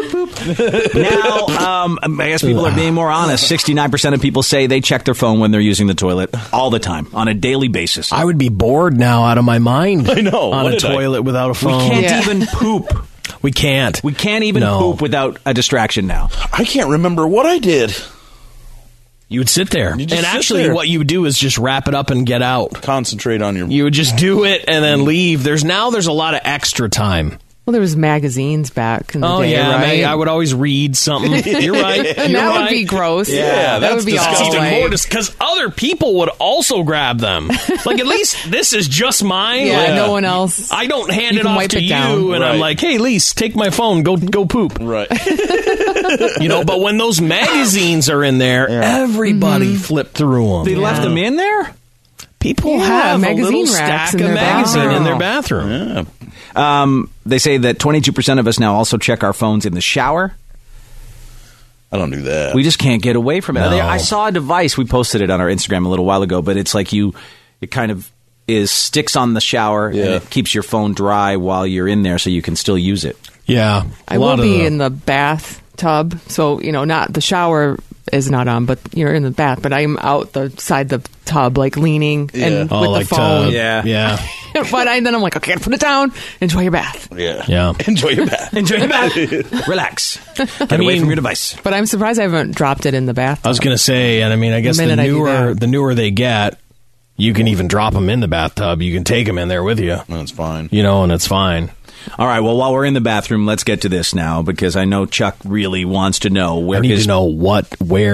S2: Now, um, I guess people are being more honest. sixty-nine percent of people say they check their phone when they're using the toilet all the time, on a daily basis.
S5: I would be bored now out of my mind.
S4: I know.
S5: On
S4: What
S5: a
S4: did I-
S5: toilet without a
S2: we
S5: phone.
S2: can't
S3: Yeah.
S2: even poop.
S5: We can't.
S2: We can't even
S5: No.
S2: poop without a distraction now.
S4: I can't remember what I did.
S5: You would sit there.
S4: You just
S5: And
S4: sit
S5: actually,
S4: there.
S5: what you would do is just wrap it up and get out.
S4: Concentrate on your.
S5: You would just do it and then leave. There's now there's a lot of extra time.
S3: Well, there was magazines back in the
S5: Oh
S3: day,
S5: yeah,
S3: right?
S5: I, I would always read something. You're right. You're
S3: And that
S5: right.
S3: would be gross.
S5: Yeah,
S3: that would be
S5: That's
S3: all
S5: even
S3: like,
S5: more because other people would also grab them. Like at least this is just mine.
S3: yeah,
S5: Like,
S3: no one else.
S5: I don't hand
S3: You
S5: it
S3: can
S5: off
S3: wipe
S5: to
S3: it
S5: you,
S3: down.
S5: and I'm
S4: Right.
S5: like, "Hey, Lise, take my phone. Go, go poop."
S4: Right.
S5: You know. But when those magazines are in there, everybody
S3: Mm-hmm.
S5: flipped through them.
S2: They left them in there?
S5: People
S3: Yeah,
S5: have a
S3: magazine
S5: little
S3: racks
S5: stack
S3: in
S5: of
S3: their
S5: magazine in
S3: bathroom.
S5: their bathroom.
S4: Yeah.
S2: Um, they say that twenty-two percent of us now also check our phones in the shower.
S4: I don't do that.
S2: We just can't get away from it.
S5: No.
S2: I saw a device. We posted it on our Instagram a little while ago, but it's like you, it kind of is sticks on the shower and
S4: Yeah.
S2: it keeps your phone dry while you're in there so you can still use it.
S5: Yeah,
S3: I will be in the bathtub, so you know, not the shower is not on, but you're in the bath. But I'm out the side the tub, like leaning and
S5: Oh,
S3: with
S5: like
S3: the phone.
S5: to- yeah, yeah.
S3: But I, then I'm like, okay, put it down. Enjoy your bath.
S4: Yeah.
S5: Yeah.
S4: Enjoy your bath.
S2: Enjoy your bath. Relax. Get
S5: I
S2: away
S5: mean-
S2: from your device.
S3: But I'm surprised I haven't dropped it in the bath.
S5: I was going to say, and I mean, I guess the
S3: minute I do
S5: newer
S3: that.
S5: the newer they get, you can even drop them in the bathtub. You can take them in there with you.
S4: That's fine.
S5: You know, and it's fine.
S2: All right, well, while we're in the bathroom, let's get to this now because I know Chuck really wants to know where
S5: I need
S2: his
S5: to know what, where.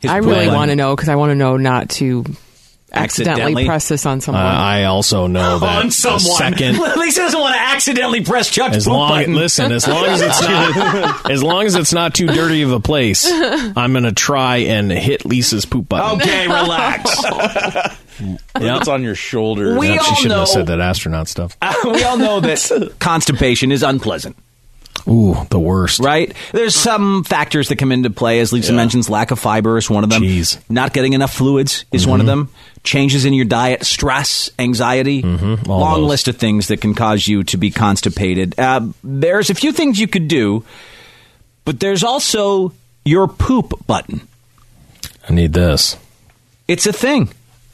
S3: I really
S2: button.
S3: want to know because I want to know not to accidentally,
S2: Accidentally?
S3: press this on
S5: Uh,
S3: someone.
S5: I also know that
S2: On someone.
S5: the second.
S2: Lisa doesn't want to accidentally press Chuck's
S5: As
S2: poop
S5: long,
S2: button.
S5: listen, as long as it's not, as long as it's not too dirty of a place, I'm gonna try and hit Lisa's poop button.
S2: Okay, relax.
S5: Yep.
S4: It's on your shoulder.
S2: We
S5: Yep, she
S2: all
S5: shouldn't
S2: know-
S5: have said that astronaut stuff.
S2: we all know that constipation is unpleasant.
S5: Ooh, the worst.
S2: Right? There's some factors that come into play, as Lisa
S4: Yeah.
S2: mentions. Lack of fiber is one of them.
S5: Jeez.
S2: Not getting enough fluids is
S5: Mm-hmm.
S2: one of them. Changes in your diet, stress, anxiety.
S5: Mm-hmm. All
S2: Long
S5: those.
S2: list of things that can cause you to be constipated. Uh, there's a few things you could do, but there's also your poop button.
S5: I need this.
S2: It's a thing.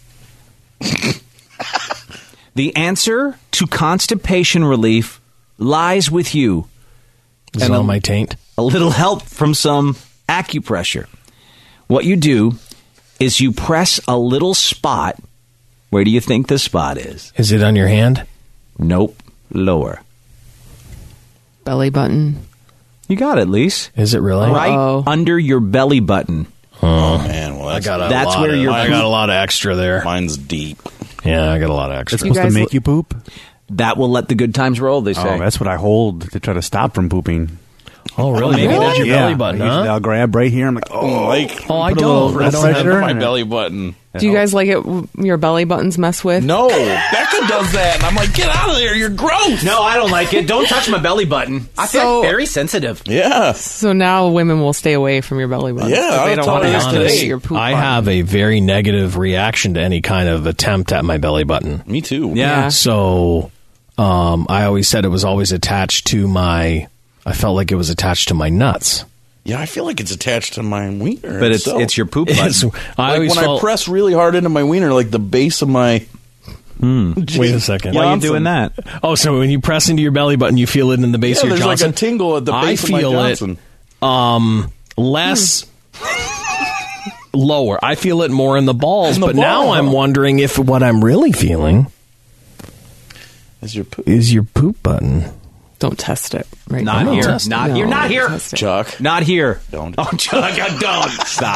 S2: The answer to constipation relief lies with you.
S5: Is
S2: And
S5: it
S2: a-
S5: on my taint?
S2: A little help from some acupressure. What you do is you press a little spot. Where do you think the spot is?
S5: Is it on your hand?
S2: Nope. Lower.
S3: Belly button.
S2: You got it, Lise.
S5: Is it really?
S2: Right
S3: Uh-oh.
S2: under your belly button.
S5: Oh,
S4: Man, well,
S5: I
S4: that's,
S5: got a
S2: That's
S5: lot
S2: where
S5: of,
S2: your
S5: I
S2: poop-
S5: got a lot of extra there.
S4: mine's deep.
S5: Yeah, I got a lot of extra.
S6: It's supposed to
S3: guys
S6: make
S3: l-
S6: you poop?
S2: That will let the good times roll, they say.
S6: Oh, that's what I hold to try to stop from pooping.
S5: Oh, really? Maybe that's your
S6: yeah.
S5: belly button,
S6: Usually
S5: huh?
S6: I'll grab right here. I'm like, oh,
S4: Like,
S5: Oh, I
S6: put a
S5: don't.
S6: little
S5: I don't
S6: pressure
S5: have
S4: my
S6: and it-
S4: belly button.
S3: Do you guys like it? Your belly buttons mess with?
S4: No, Becca does that, and I'm like, get out of there. You're gross.
S2: No, I don't like it. Don't touch my belly button. I feel
S3: So-
S2: very sensitive.
S4: Yeah.
S3: So now women will stay away from your belly button.
S4: Yeah,
S3: If they
S4: I
S3: don't
S4: thought
S3: want to
S4: it
S3: have
S4: was
S3: to
S4: today.
S3: see your poop
S5: I
S3: button.
S5: have a very negative reaction to any kind of attempt at my belly button.
S4: Me too.
S2: Yeah.
S5: So um, I always said it was always attached to my. I felt like it was attached to my nuts.
S4: Yeah, I feel like it's attached to my wiener.
S2: But it's
S4: itself.
S2: it's your poop button.
S5: It's- I
S4: Like
S5: always
S4: when
S5: felt.
S4: I press really hard into my wiener, like the base of my.
S5: Wait a second.
S2: Why are you
S4: Johnson.
S2: doing that?
S5: Oh, so when you press into your belly button, you feel it in the base
S4: Yeah,
S5: of your
S4: there's
S5: Johnson.
S4: like a tingle at the
S5: I
S4: base of my
S5: feel
S4: Johnson.
S5: it um, less lower. I feel it more in the balls.
S4: In the
S5: but now
S4: ball.
S5: I'm wondering if what I'm really feeling
S4: Is your poop.
S5: is your poop button.
S3: Don't test it right
S2: Not
S3: now.
S2: here.
S5: test it.
S2: Not
S3: No,
S2: here. Not
S3: don't
S2: here.
S3: test it.
S4: Chuck?
S2: Not here.
S4: Don't.
S2: Oh, Chuck, I don't.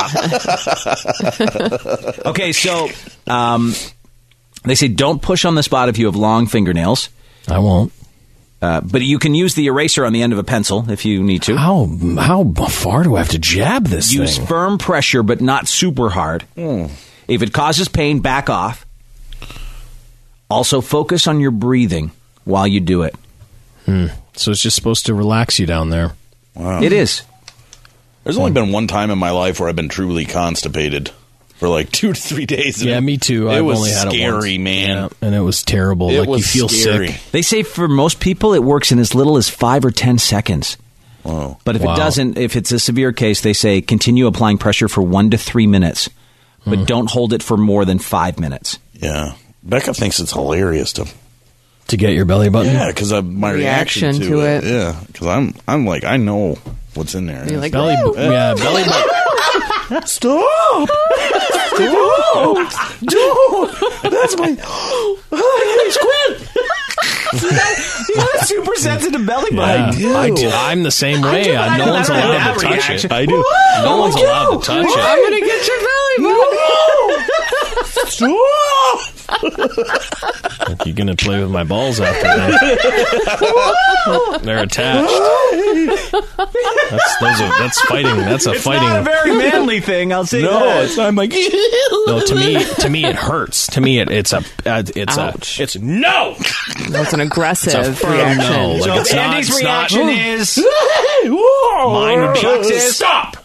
S2: Stop. Okay, so um, they say don't push on the spot if you have long fingernails.
S5: I won't.
S2: Uh, but you can use the eraser on the end of a pencil if you need to.
S5: How how far do I have to jab this
S2: Use
S5: thing?
S2: firm pressure, but not super hard. If it causes pain, back off. Also, focus on your breathing while you do it.
S5: Hmm. So it's just supposed to relax you down there.
S4: Wow.
S2: It is.
S4: There's only been one time in my life where I've been truly constipated for like two to three days.
S5: Yeah, me too.
S4: It
S5: I've
S4: was
S5: only had it once.
S4: scary, man.
S5: Yeah, and it was terrible.
S4: It
S5: like
S4: was
S5: you feel
S4: scary.
S5: sick.
S2: They say for most people it works in as little as five or ten seconds.
S4: Whoa.
S2: But if
S5: Wow.
S2: it doesn't, if it's a severe case, they say continue applying pressure for one to three minutes, but
S5: Hmm.
S2: don't hold it for more than five minutes.
S4: Yeah. Becca thinks it's hilarious to.
S5: To get your belly button?
S4: Yeah, because of my reaction,
S3: Reaction
S4: to,
S3: to
S4: it.
S3: it.
S4: Yeah, because I'm I'm like I know what's in there.
S3: You're like,
S5: Belly,
S3: "Woo!"
S5: yeah, belly button.
S4: Stop! Stop! Dude, that's my. Squid.
S2: You have a super sensitive belly
S5: Yeah,
S2: button.
S5: I do. I'm the same way.
S2: do,
S5: Uh,
S2: I
S5: no
S2: don't
S5: one's
S2: have
S5: allowed
S2: that
S5: to touch
S2: reaction.
S5: it.
S4: I do.
S5: No one's allowed to touch it.
S3: I'm gonna get your belly button.
S4: Stop!
S5: You're gonna play with my balls after that. They're attached. That's those are that's fighting. That's a
S2: It's
S5: fighting.
S2: not a very manly thing, I'll say
S4: No,
S2: that.
S4: it's not. I'm like.
S5: No, to me, to me, it hurts. To me, it, it's a, uh, it's
S3: Ouch.
S5: a, it's no.
S3: That's an aggressive
S5: It's a firm
S3: reaction.
S5: no. Like,
S2: So
S5: it's not-
S2: Andy's
S5: it's not-
S2: reaction is
S5: Mine would be
S2: Chuck says,
S5: stop.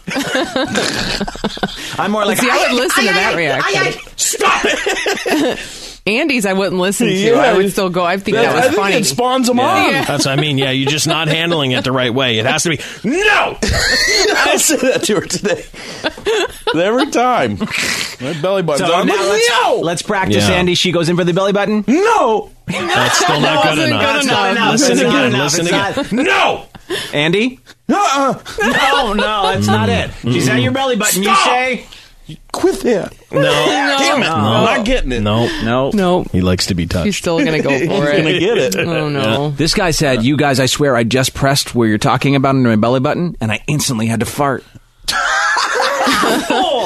S2: I'm more like
S3: See, I would
S2: "Aye,
S3: listen
S2: aye,
S3: to that
S2: aye,
S3: reaction.
S2: aye, aye, stop it.
S3: Andy's, I wouldn't listen to.
S4: Yeah.
S3: I would still go. I think that,
S4: I
S3: was
S4: think
S3: funny.
S4: it spawns them on.
S3: Yeah.
S5: That's what I mean. Yeah, you're just not handling it the right way. It has to be no.
S4: I said that to her today. Every time. My belly button's
S2: So
S4: on.
S2: now
S4: I'm like,
S2: let's,
S4: no!
S2: let's practice,
S5: Yeah.
S2: Andy. She goes in for the belly button.
S4: No!
S5: That's still not good
S3: Wasn't
S5: enough.
S3: good
S2: That's not
S3: enough.
S2: enough.
S5: Listen
S2: It's not
S5: again.
S2: enough.
S5: Listen
S2: It's
S5: again.
S2: not-
S5: No.
S2: Andy?
S4: Uh-uh.
S2: No, no, that's not it. She's at your belly button. You
S4: Stop.
S2: say
S4: Quit that.
S5: No.
S4: Damn it.
S2: No.
S4: I'm not getting it.
S5: No.
S2: no.
S3: No,
S5: He likes to be touched.
S3: she's still gonna go for
S4: He's
S3: it.
S4: going to get it.
S3: Oh no!
S2: This guy said, "You guys, I swear, I just pressed where you're talking about under my belly button, and I instantly had to fart."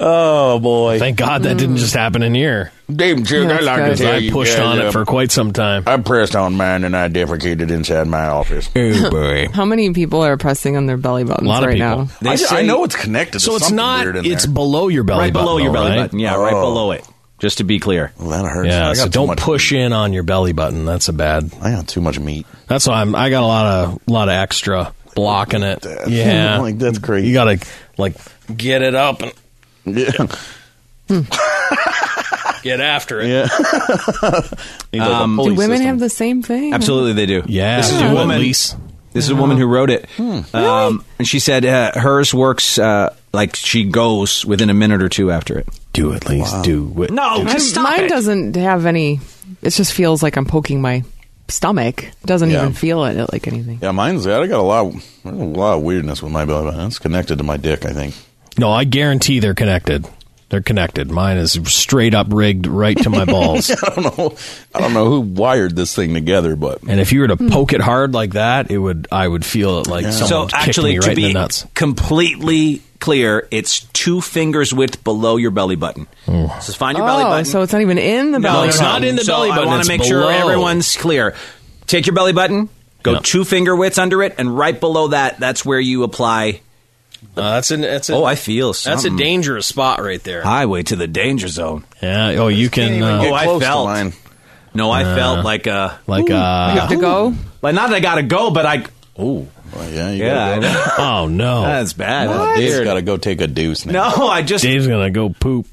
S4: Oh, boy.
S5: Thank God that didn't just happen in here.
S4: Dave, Chuck, I'd like to tell
S5: I
S4: you
S5: pushed
S4: guys,
S5: on
S4: uh,
S5: it for quite some time.
S4: I pressed on mine and I defecated inside my office.
S5: Oh, boy.
S3: How many people are pressing on their belly buttons
S5: A lot of
S3: right
S5: people.
S3: now?
S4: I, I know it's connected to
S5: So it's
S4: something
S5: not,
S4: weird in
S5: it's
S4: there.
S5: below your belly
S2: Right
S5: button.
S2: below your
S5: though,
S2: belly
S5: right?
S2: button. Yeah, right
S4: Oh.
S2: below it. Just to be clear.
S4: Well, that hurts.
S5: Yeah,
S4: I
S5: so
S4: got too
S5: don't
S4: much
S5: push in on your belly button. That's a bad.
S4: I got too much meat.
S5: That's why I'm. I got a lot of lot of extra blocking it. Yeah,
S4: Like, that's crazy.
S5: You gotta like get it up and
S4: Yeah.
S5: get after it.
S4: Yeah.
S2: Um,
S3: Do women have the same thing?
S2: Absolutely, they do.
S5: Yeah,
S2: This is
S5: do
S2: a
S5: at
S2: woman.
S5: least.
S2: This is a woman who wrote it. Um, and she said uh, hers works uh, like she goes within a minute or two after it.
S5: Do at least do it.
S2: No,
S3: Mine,
S2: just stop
S3: mine
S2: it.
S3: doesn't have any. It just feels like I'm poking my stomach. It doesn't
S4: Yeah.
S3: even feel it like anything.
S4: Yeah, mine's I got a lot, a lot of weirdness with my belly button. It's connected to my dick, I think.
S5: No, I guarantee they're connected. They're connected. Mine is straight up rigged right to my balls.
S4: I don't know. I don't know who wired this thing together, but
S5: And if you were to poke it hard like that, it would. I would feel it like
S2: So
S5: someone kicked
S2: actually,
S5: me
S2: to
S5: right in
S2: be
S5: the nuts.
S2: completely clear, it's two fingers width below your belly button. So just find your
S3: oh,
S2: belly button.
S3: so it's not even in the
S2: No,
S3: belly
S5: it's
S3: button.
S5: not in the
S2: so
S5: belly button,
S2: I want
S5: it's
S2: to make sure
S5: below.
S2: everyone's clear. Take your belly button, go
S5: Yeah.
S2: two finger widths under it, and right below that, that's where you apply.
S5: Uh, that's an. That's a,
S2: Oh, I feel
S5: That's a
S2: something.
S5: dangerous spot right there.
S2: Highway to the danger zone.
S5: Yeah. Oh, you can.
S4: even
S5: Uh,
S4: get
S2: Oh, I
S4: close to
S2: felt.
S4: mine.
S2: No, I
S5: Uh,
S2: felt like a
S5: like
S3: You
S5: uh.
S3: have to go.
S2: like not that I gotta go, but I. Oh,
S4: Well, yeah, you
S2: yeah, I
S4: gotta go.
S2: know.
S5: Oh no.
S2: That's bad.
S4: Oh, Dave's
S2: Weird.
S4: got to go take a deuce now.
S2: No, I just.
S5: Dave's gonna go poop.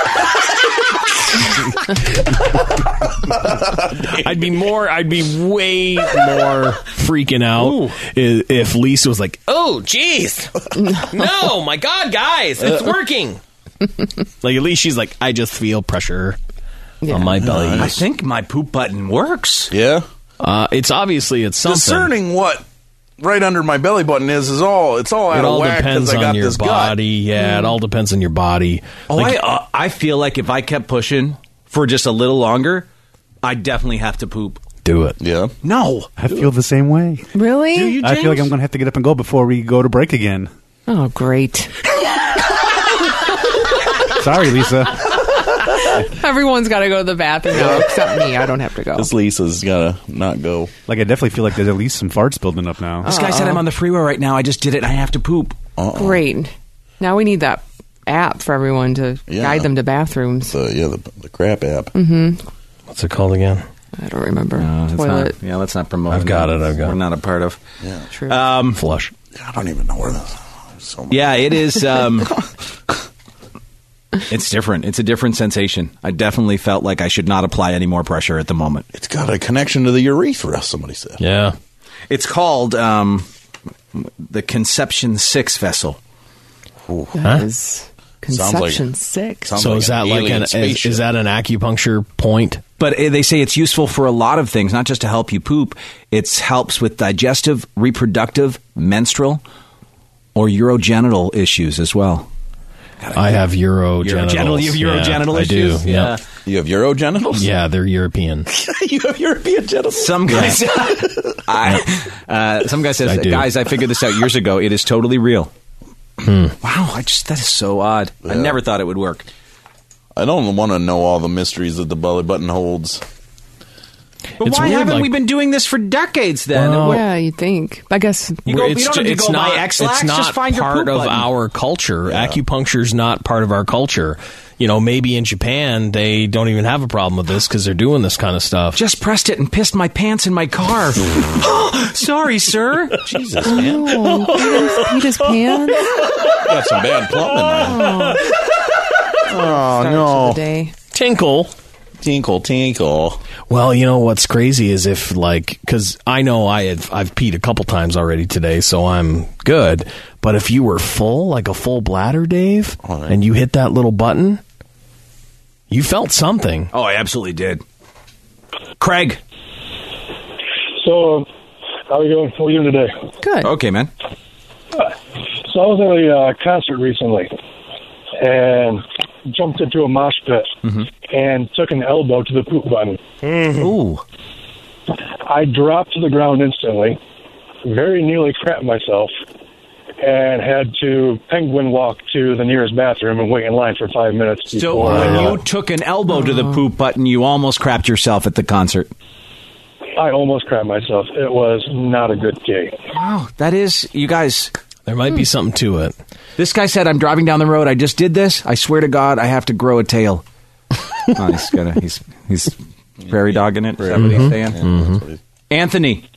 S5: I'd be more. I'd be way more freaking out i- if Lisa was like, "Oh, jeez, no, my God, guys, it's working." Like at least she's like, "I just feel pressure on my belly."
S2: I think my poop button works.
S4: Yeah.
S5: Uh, it's obviously it's something.
S4: Discerning what right under my belly button is is all. It's all out
S5: It
S4: of
S5: all
S4: whack
S5: depends
S4: because I got
S5: on your
S4: this
S5: body.
S4: gut.
S5: Yeah, it all depends on your body.
S2: Oh,
S5: Like,
S2: I uh, I feel like if I kept pushing for just a little longer, I definitely have to poop.
S5: do it.
S4: Yeah.
S2: No,
S6: I feel the same way.
S3: Really?
S2: Do you,
S6: I feel like
S2: James?
S6: I'm going to have to get up and go before we go to break again.
S3: Oh, great.
S6: Sorry, Lisa.
S3: Everyone's got to go to the bathroom now except me. I don't have to go.
S4: This Lisa's got to not go.
S6: Like, I definitely feel like there's at least some farts building up now.
S2: This guy said I'm on the freeway right now. I just did it. I have to poop.
S4: Uh-uh.
S3: Great. Now we need that app for everyone to
S4: Yeah.
S3: guide them to bathrooms.
S4: The, yeah, the, the crap app.
S3: Mm-hmm.
S5: What's it called again?
S3: I don't remember.
S2: Uh, it's
S3: Toilet.
S2: not- yeah, let's not promote.
S5: I've got it, I've got
S2: We're
S5: it.
S2: not a part of.
S4: Yeah.
S3: True.
S2: Um,
S5: Flush.
S4: I don't even know where this is. So much.
S2: yeah, it is. Um, it's different. It's a different sensation. I definitely felt like I should not apply any more pressure at the moment.
S4: It's got a connection to the urethra, somebody said.
S5: Yeah.
S2: It's called um, the Conception Six vessel.
S4: Ooh.
S3: That
S5: Huh?
S3: is
S4: Sounds like-
S3: Conception six.
S4: sounds
S5: So
S4: like
S5: is
S4: an
S5: that like
S4: alien
S5: an is,
S4: spaceship.
S5: is that an acupuncture point?
S2: But uh, they say it's useful for a lot of things, not just to help you poop. It helps with digestive, reproductive, menstrual, or urogenital issues as well.
S5: I have urogenitals.
S2: Urogenital- you have urogenital
S5: yeah,
S2: issues?
S5: I do. Yeah.
S4: You have urogenitals?
S5: Yeah, they're European.
S4: You have European genitals?
S2: Some guys, I, uh, some guy says,
S5: I do.
S2: guys, I figured this out years ago. It is totally real.
S5: Hmm.
S2: Wow, I just that is so odd. I
S4: Yeah.
S2: never thought it would work.
S4: I don't want to know all the mysteries that the belly button holds.
S2: But
S5: It's
S2: why
S5: weird,
S2: haven't
S5: like-
S2: we been doing this for decades then?
S5: Well,
S2: What-
S3: Yeah, you think. I guess.
S2: you, go, you
S5: it's
S2: don't
S5: ju-
S2: have to
S5: it's
S2: go
S5: not,
S2: buy X-Lax,
S5: it's not
S2: just find your
S5: part
S2: poop
S5: of
S2: button.
S5: our culture. Acupuncture's not part of our culture. You know, maybe in Japan they don't even have a problem with this because they're doing this kind of stuff.
S2: Just pressed it and pissed my pants in my car. Sorry, sir.
S4: Jesus, man.
S3: Oh, Peter's, Peter's pants.
S4: Got some bad plumbing there. Oh,
S3: Start to
S4: no.
S3: the day.
S5: Tinkle.
S4: Tinkle, tinkle.
S5: Well, you know what's crazy is if like because I know I have I've peed a couple times already today, so I'm good. But if you were full, like a full bladder, Dave,
S4: All right.
S5: and you hit that little button, you felt something.
S2: Oh, I absolutely did. Craig.
S16: So, how are you doing? How are you doing today?
S3: Good.
S2: Okay, man.
S16: So, I was at a uh, concert recently and jumped into a mosh pit and took an elbow to the poop button.
S2: Ooh.
S16: I dropped to the ground instantly, very nearly crapped myself, and had to penguin walk to the nearest bathroom and wait in line for five minutes.
S2: So
S16: before
S2: when
S16: I, uh,
S2: you took an elbow to the poop button, you almost crapped yourself at the concert.
S16: I almost crapped myself. It was not a good gig.
S2: Wow, that is, you guys.
S5: There might be something to it.
S2: This guy said, I'm driving down the road. I just did this. I swear to God, I have to grow a tail. Oh, he's gonna, he's, he's prairie dogging it. Is that what he's saying?
S5: Mm-hmm.
S2: Anthony.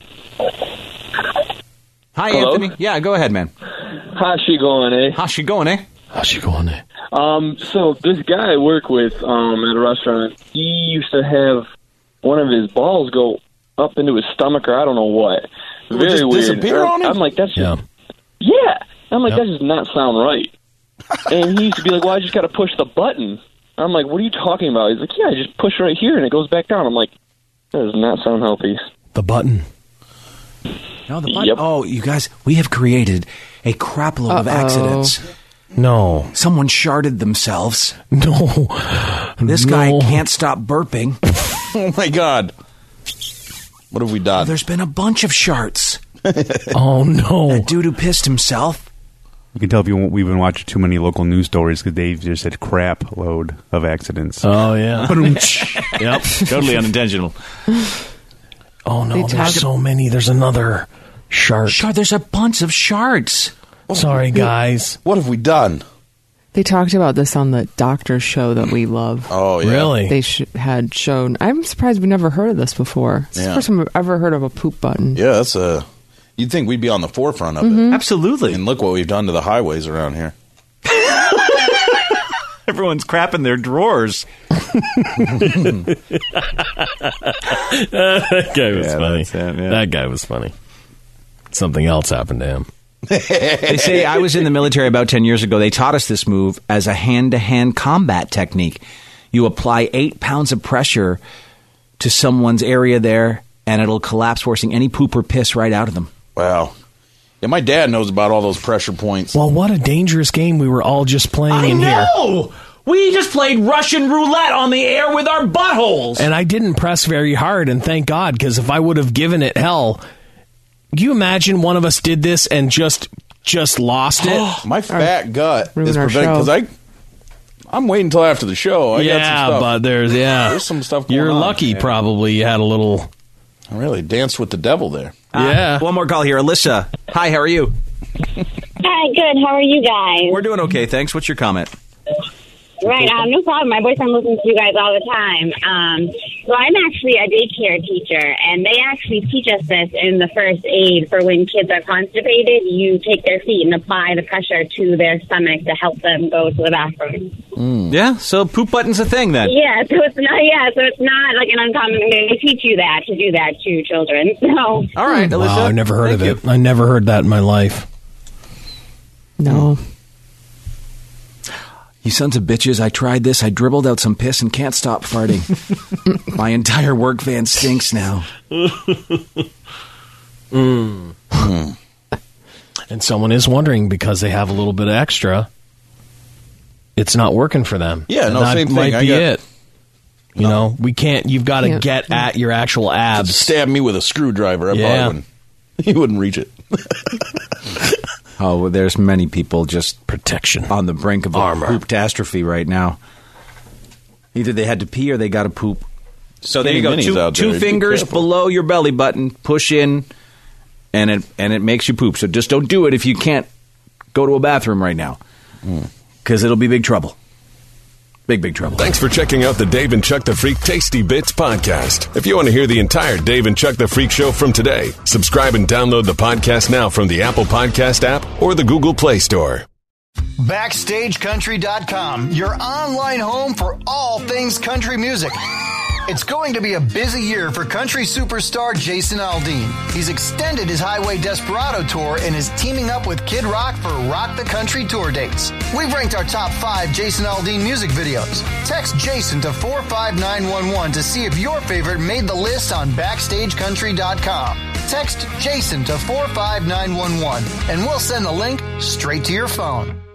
S2: Hi,
S17: Hello?
S2: Anthony. Yeah, go ahead, man.
S17: How's she going, eh?
S2: How's she going, eh?
S5: How's she going, eh?
S17: Um, so this guy I work with um, at a restaurant, he used to have one of his balls go up into his stomach or I don't know what.
S4: It would
S17: Very
S4: just
S17: weird.
S4: disappear on him?
S17: I'm like, that's
S5: Yeah.
S17: just, yeah. I'm like,
S5: Yep.
S17: that does not sound right. And he used to be like, well, I just got to push the button. I'm like, what are you talking about? He's like, yeah, I just push right here and it goes back down. I'm like, that does not sound healthy.
S5: The button.
S2: No, the button.
S17: Yep.
S2: Oh, you guys, we have created a crapload of
S3: Uh-oh.
S2: accidents.
S5: No.
S2: Someone sharded themselves.
S5: No.
S2: This
S5: No.
S2: guy can't stop burping.
S4: Oh, my God. What have we done?
S2: There's been a bunch of sharts.
S5: Oh, no.
S2: That dude who pissed himself.
S6: You can tell if you, we've been watching too many local news stories because Dave just said crap load of accidents.
S5: Oh, yeah.
S2: Yep, totally unintentional.
S5: Oh, no,
S3: They
S5: there's
S3: talk-
S5: so many. There's another shark.
S2: Shard, there's a bunch of shards.
S5: Sorry, guys.
S4: What have we done?
S3: They talked about this on the doctor's show that we love.
S4: Oh, yeah.
S5: Really?
S3: They sh- had shown. I'm surprised we never heard of this before. It's
S4: Yeah.
S3: the first time I've ever heard of a poop button.
S4: Yeah, that's a... You'd think we'd be on the forefront of
S3: Mm-hmm.
S4: it.
S2: Absolutely.
S4: And look what we've done to the highways around here.
S2: Everyone's crapping their drawers.
S5: That guy was
S2: Yeah,
S5: funny.
S2: that's it, yeah.
S5: That guy was funny. Something else happened to him.
S2: They say I was in the military about ten years ago. They taught us this move as a hand-to-hand combat technique. You apply eight pounds of pressure to someone's area there, and it'll collapse, forcing any poop or piss right out of them.
S4: Wow. Yeah, my dad knows about all those pressure points.
S5: Well, what a dangerous game we were all just playing
S2: I
S5: in here.
S2: know! We just played Russian roulette on the air with our buttholes.
S5: And I didn't press very hard, and thank God, because if I would have given it hell, can you imagine one of us did this and just just lost it?
S4: My fat gut
S3: ruin
S4: is
S3: our
S4: preventing...
S3: show.
S4: Because I... I'm waiting until after the show. I got some
S5: yeah,
S4: stuff.
S5: but there's yeah,
S4: There's some stuff going
S5: You're
S4: on.
S5: lucky,
S4: Yeah.
S5: probably. You had a little.
S4: I really danced with the devil there.
S2: Uh,
S5: Yeah.
S2: One more call here. Alyssa. Hi, how are you?
S18: Hi, good. How are you guys?
S2: We're doing okay, thanks. What's your comment?
S18: Right, um, no problem. My boyfriend listens to you guys all the time. Um, so I'm actually a daycare teacher, and they actually teach us this in the first aid for when kids are constipated. You take their feet and apply the pressure to their stomach to help them go to the bathroom.
S2: Mm. Yeah, so poop button's a thing then.
S18: Yeah, so it's not. Yeah, so it's not like an uncommon. They teach you that to do that to children. So
S2: all right, Alyssa.
S5: Wow, I've never heard
S2: Thank
S5: of it. I never heard that in my life.
S3: No.
S2: You sons of bitches, I tried this. I dribbled out some piss and can't stop farting. My entire work van stinks now.
S5: Mm. And someone is wondering because they have a little bit extra, it's not working for them.
S4: Yeah,
S5: And
S4: no,
S5: that
S4: same thing.
S5: might
S4: I
S5: be
S4: got-
S5: it. You know, we can't. You've got to
S3: Yeah.
S5: get at your actual abs.
S4: Stab me with a screwdriver. I
S5: Yeah.
S4: probably wouldn't. He wouldn't reach it.
S2: Oh, well, there's many people just
S5: protection
S2: on the brink of a
S5: Armor.
S2: poop catastrophe right now. Either they had to pee or they got to poop. So there
S4: Skinny
S2: you go.
S4: minis
S2: Two,
S4: out there.
S2: two
S4: Be
S2: fingers
S4: careful.
S2: below your belly button. Push in, and it and it makes you poop. So just don't do it if you can't go to a bathroom right now, because it'll be big trouble. Big, big trouble.
S1: Thanks for checking out the Dave and Chuck the Freak Tasty Bits podcast. If you want to hear the entire Dave and Chuck the Freak show from today, subscribe and download the podcast now from the Apple Podcast app or the Google Play Store.
S11: Backstage Country dot com, your online home for all things country music. It's going to be a busy year for country superstar Jason Aldean. He's extended his Highway Desperado tour and is teaming up with Kid Rock for Rock the Country tour dates. We've ranked our top five Jason Aldean music videos. Text Jason to four five nine one one to see if your favorite made the list on Backstage Country dot com. Text Jason to four five nine one one and we'll send the link straight to your phone.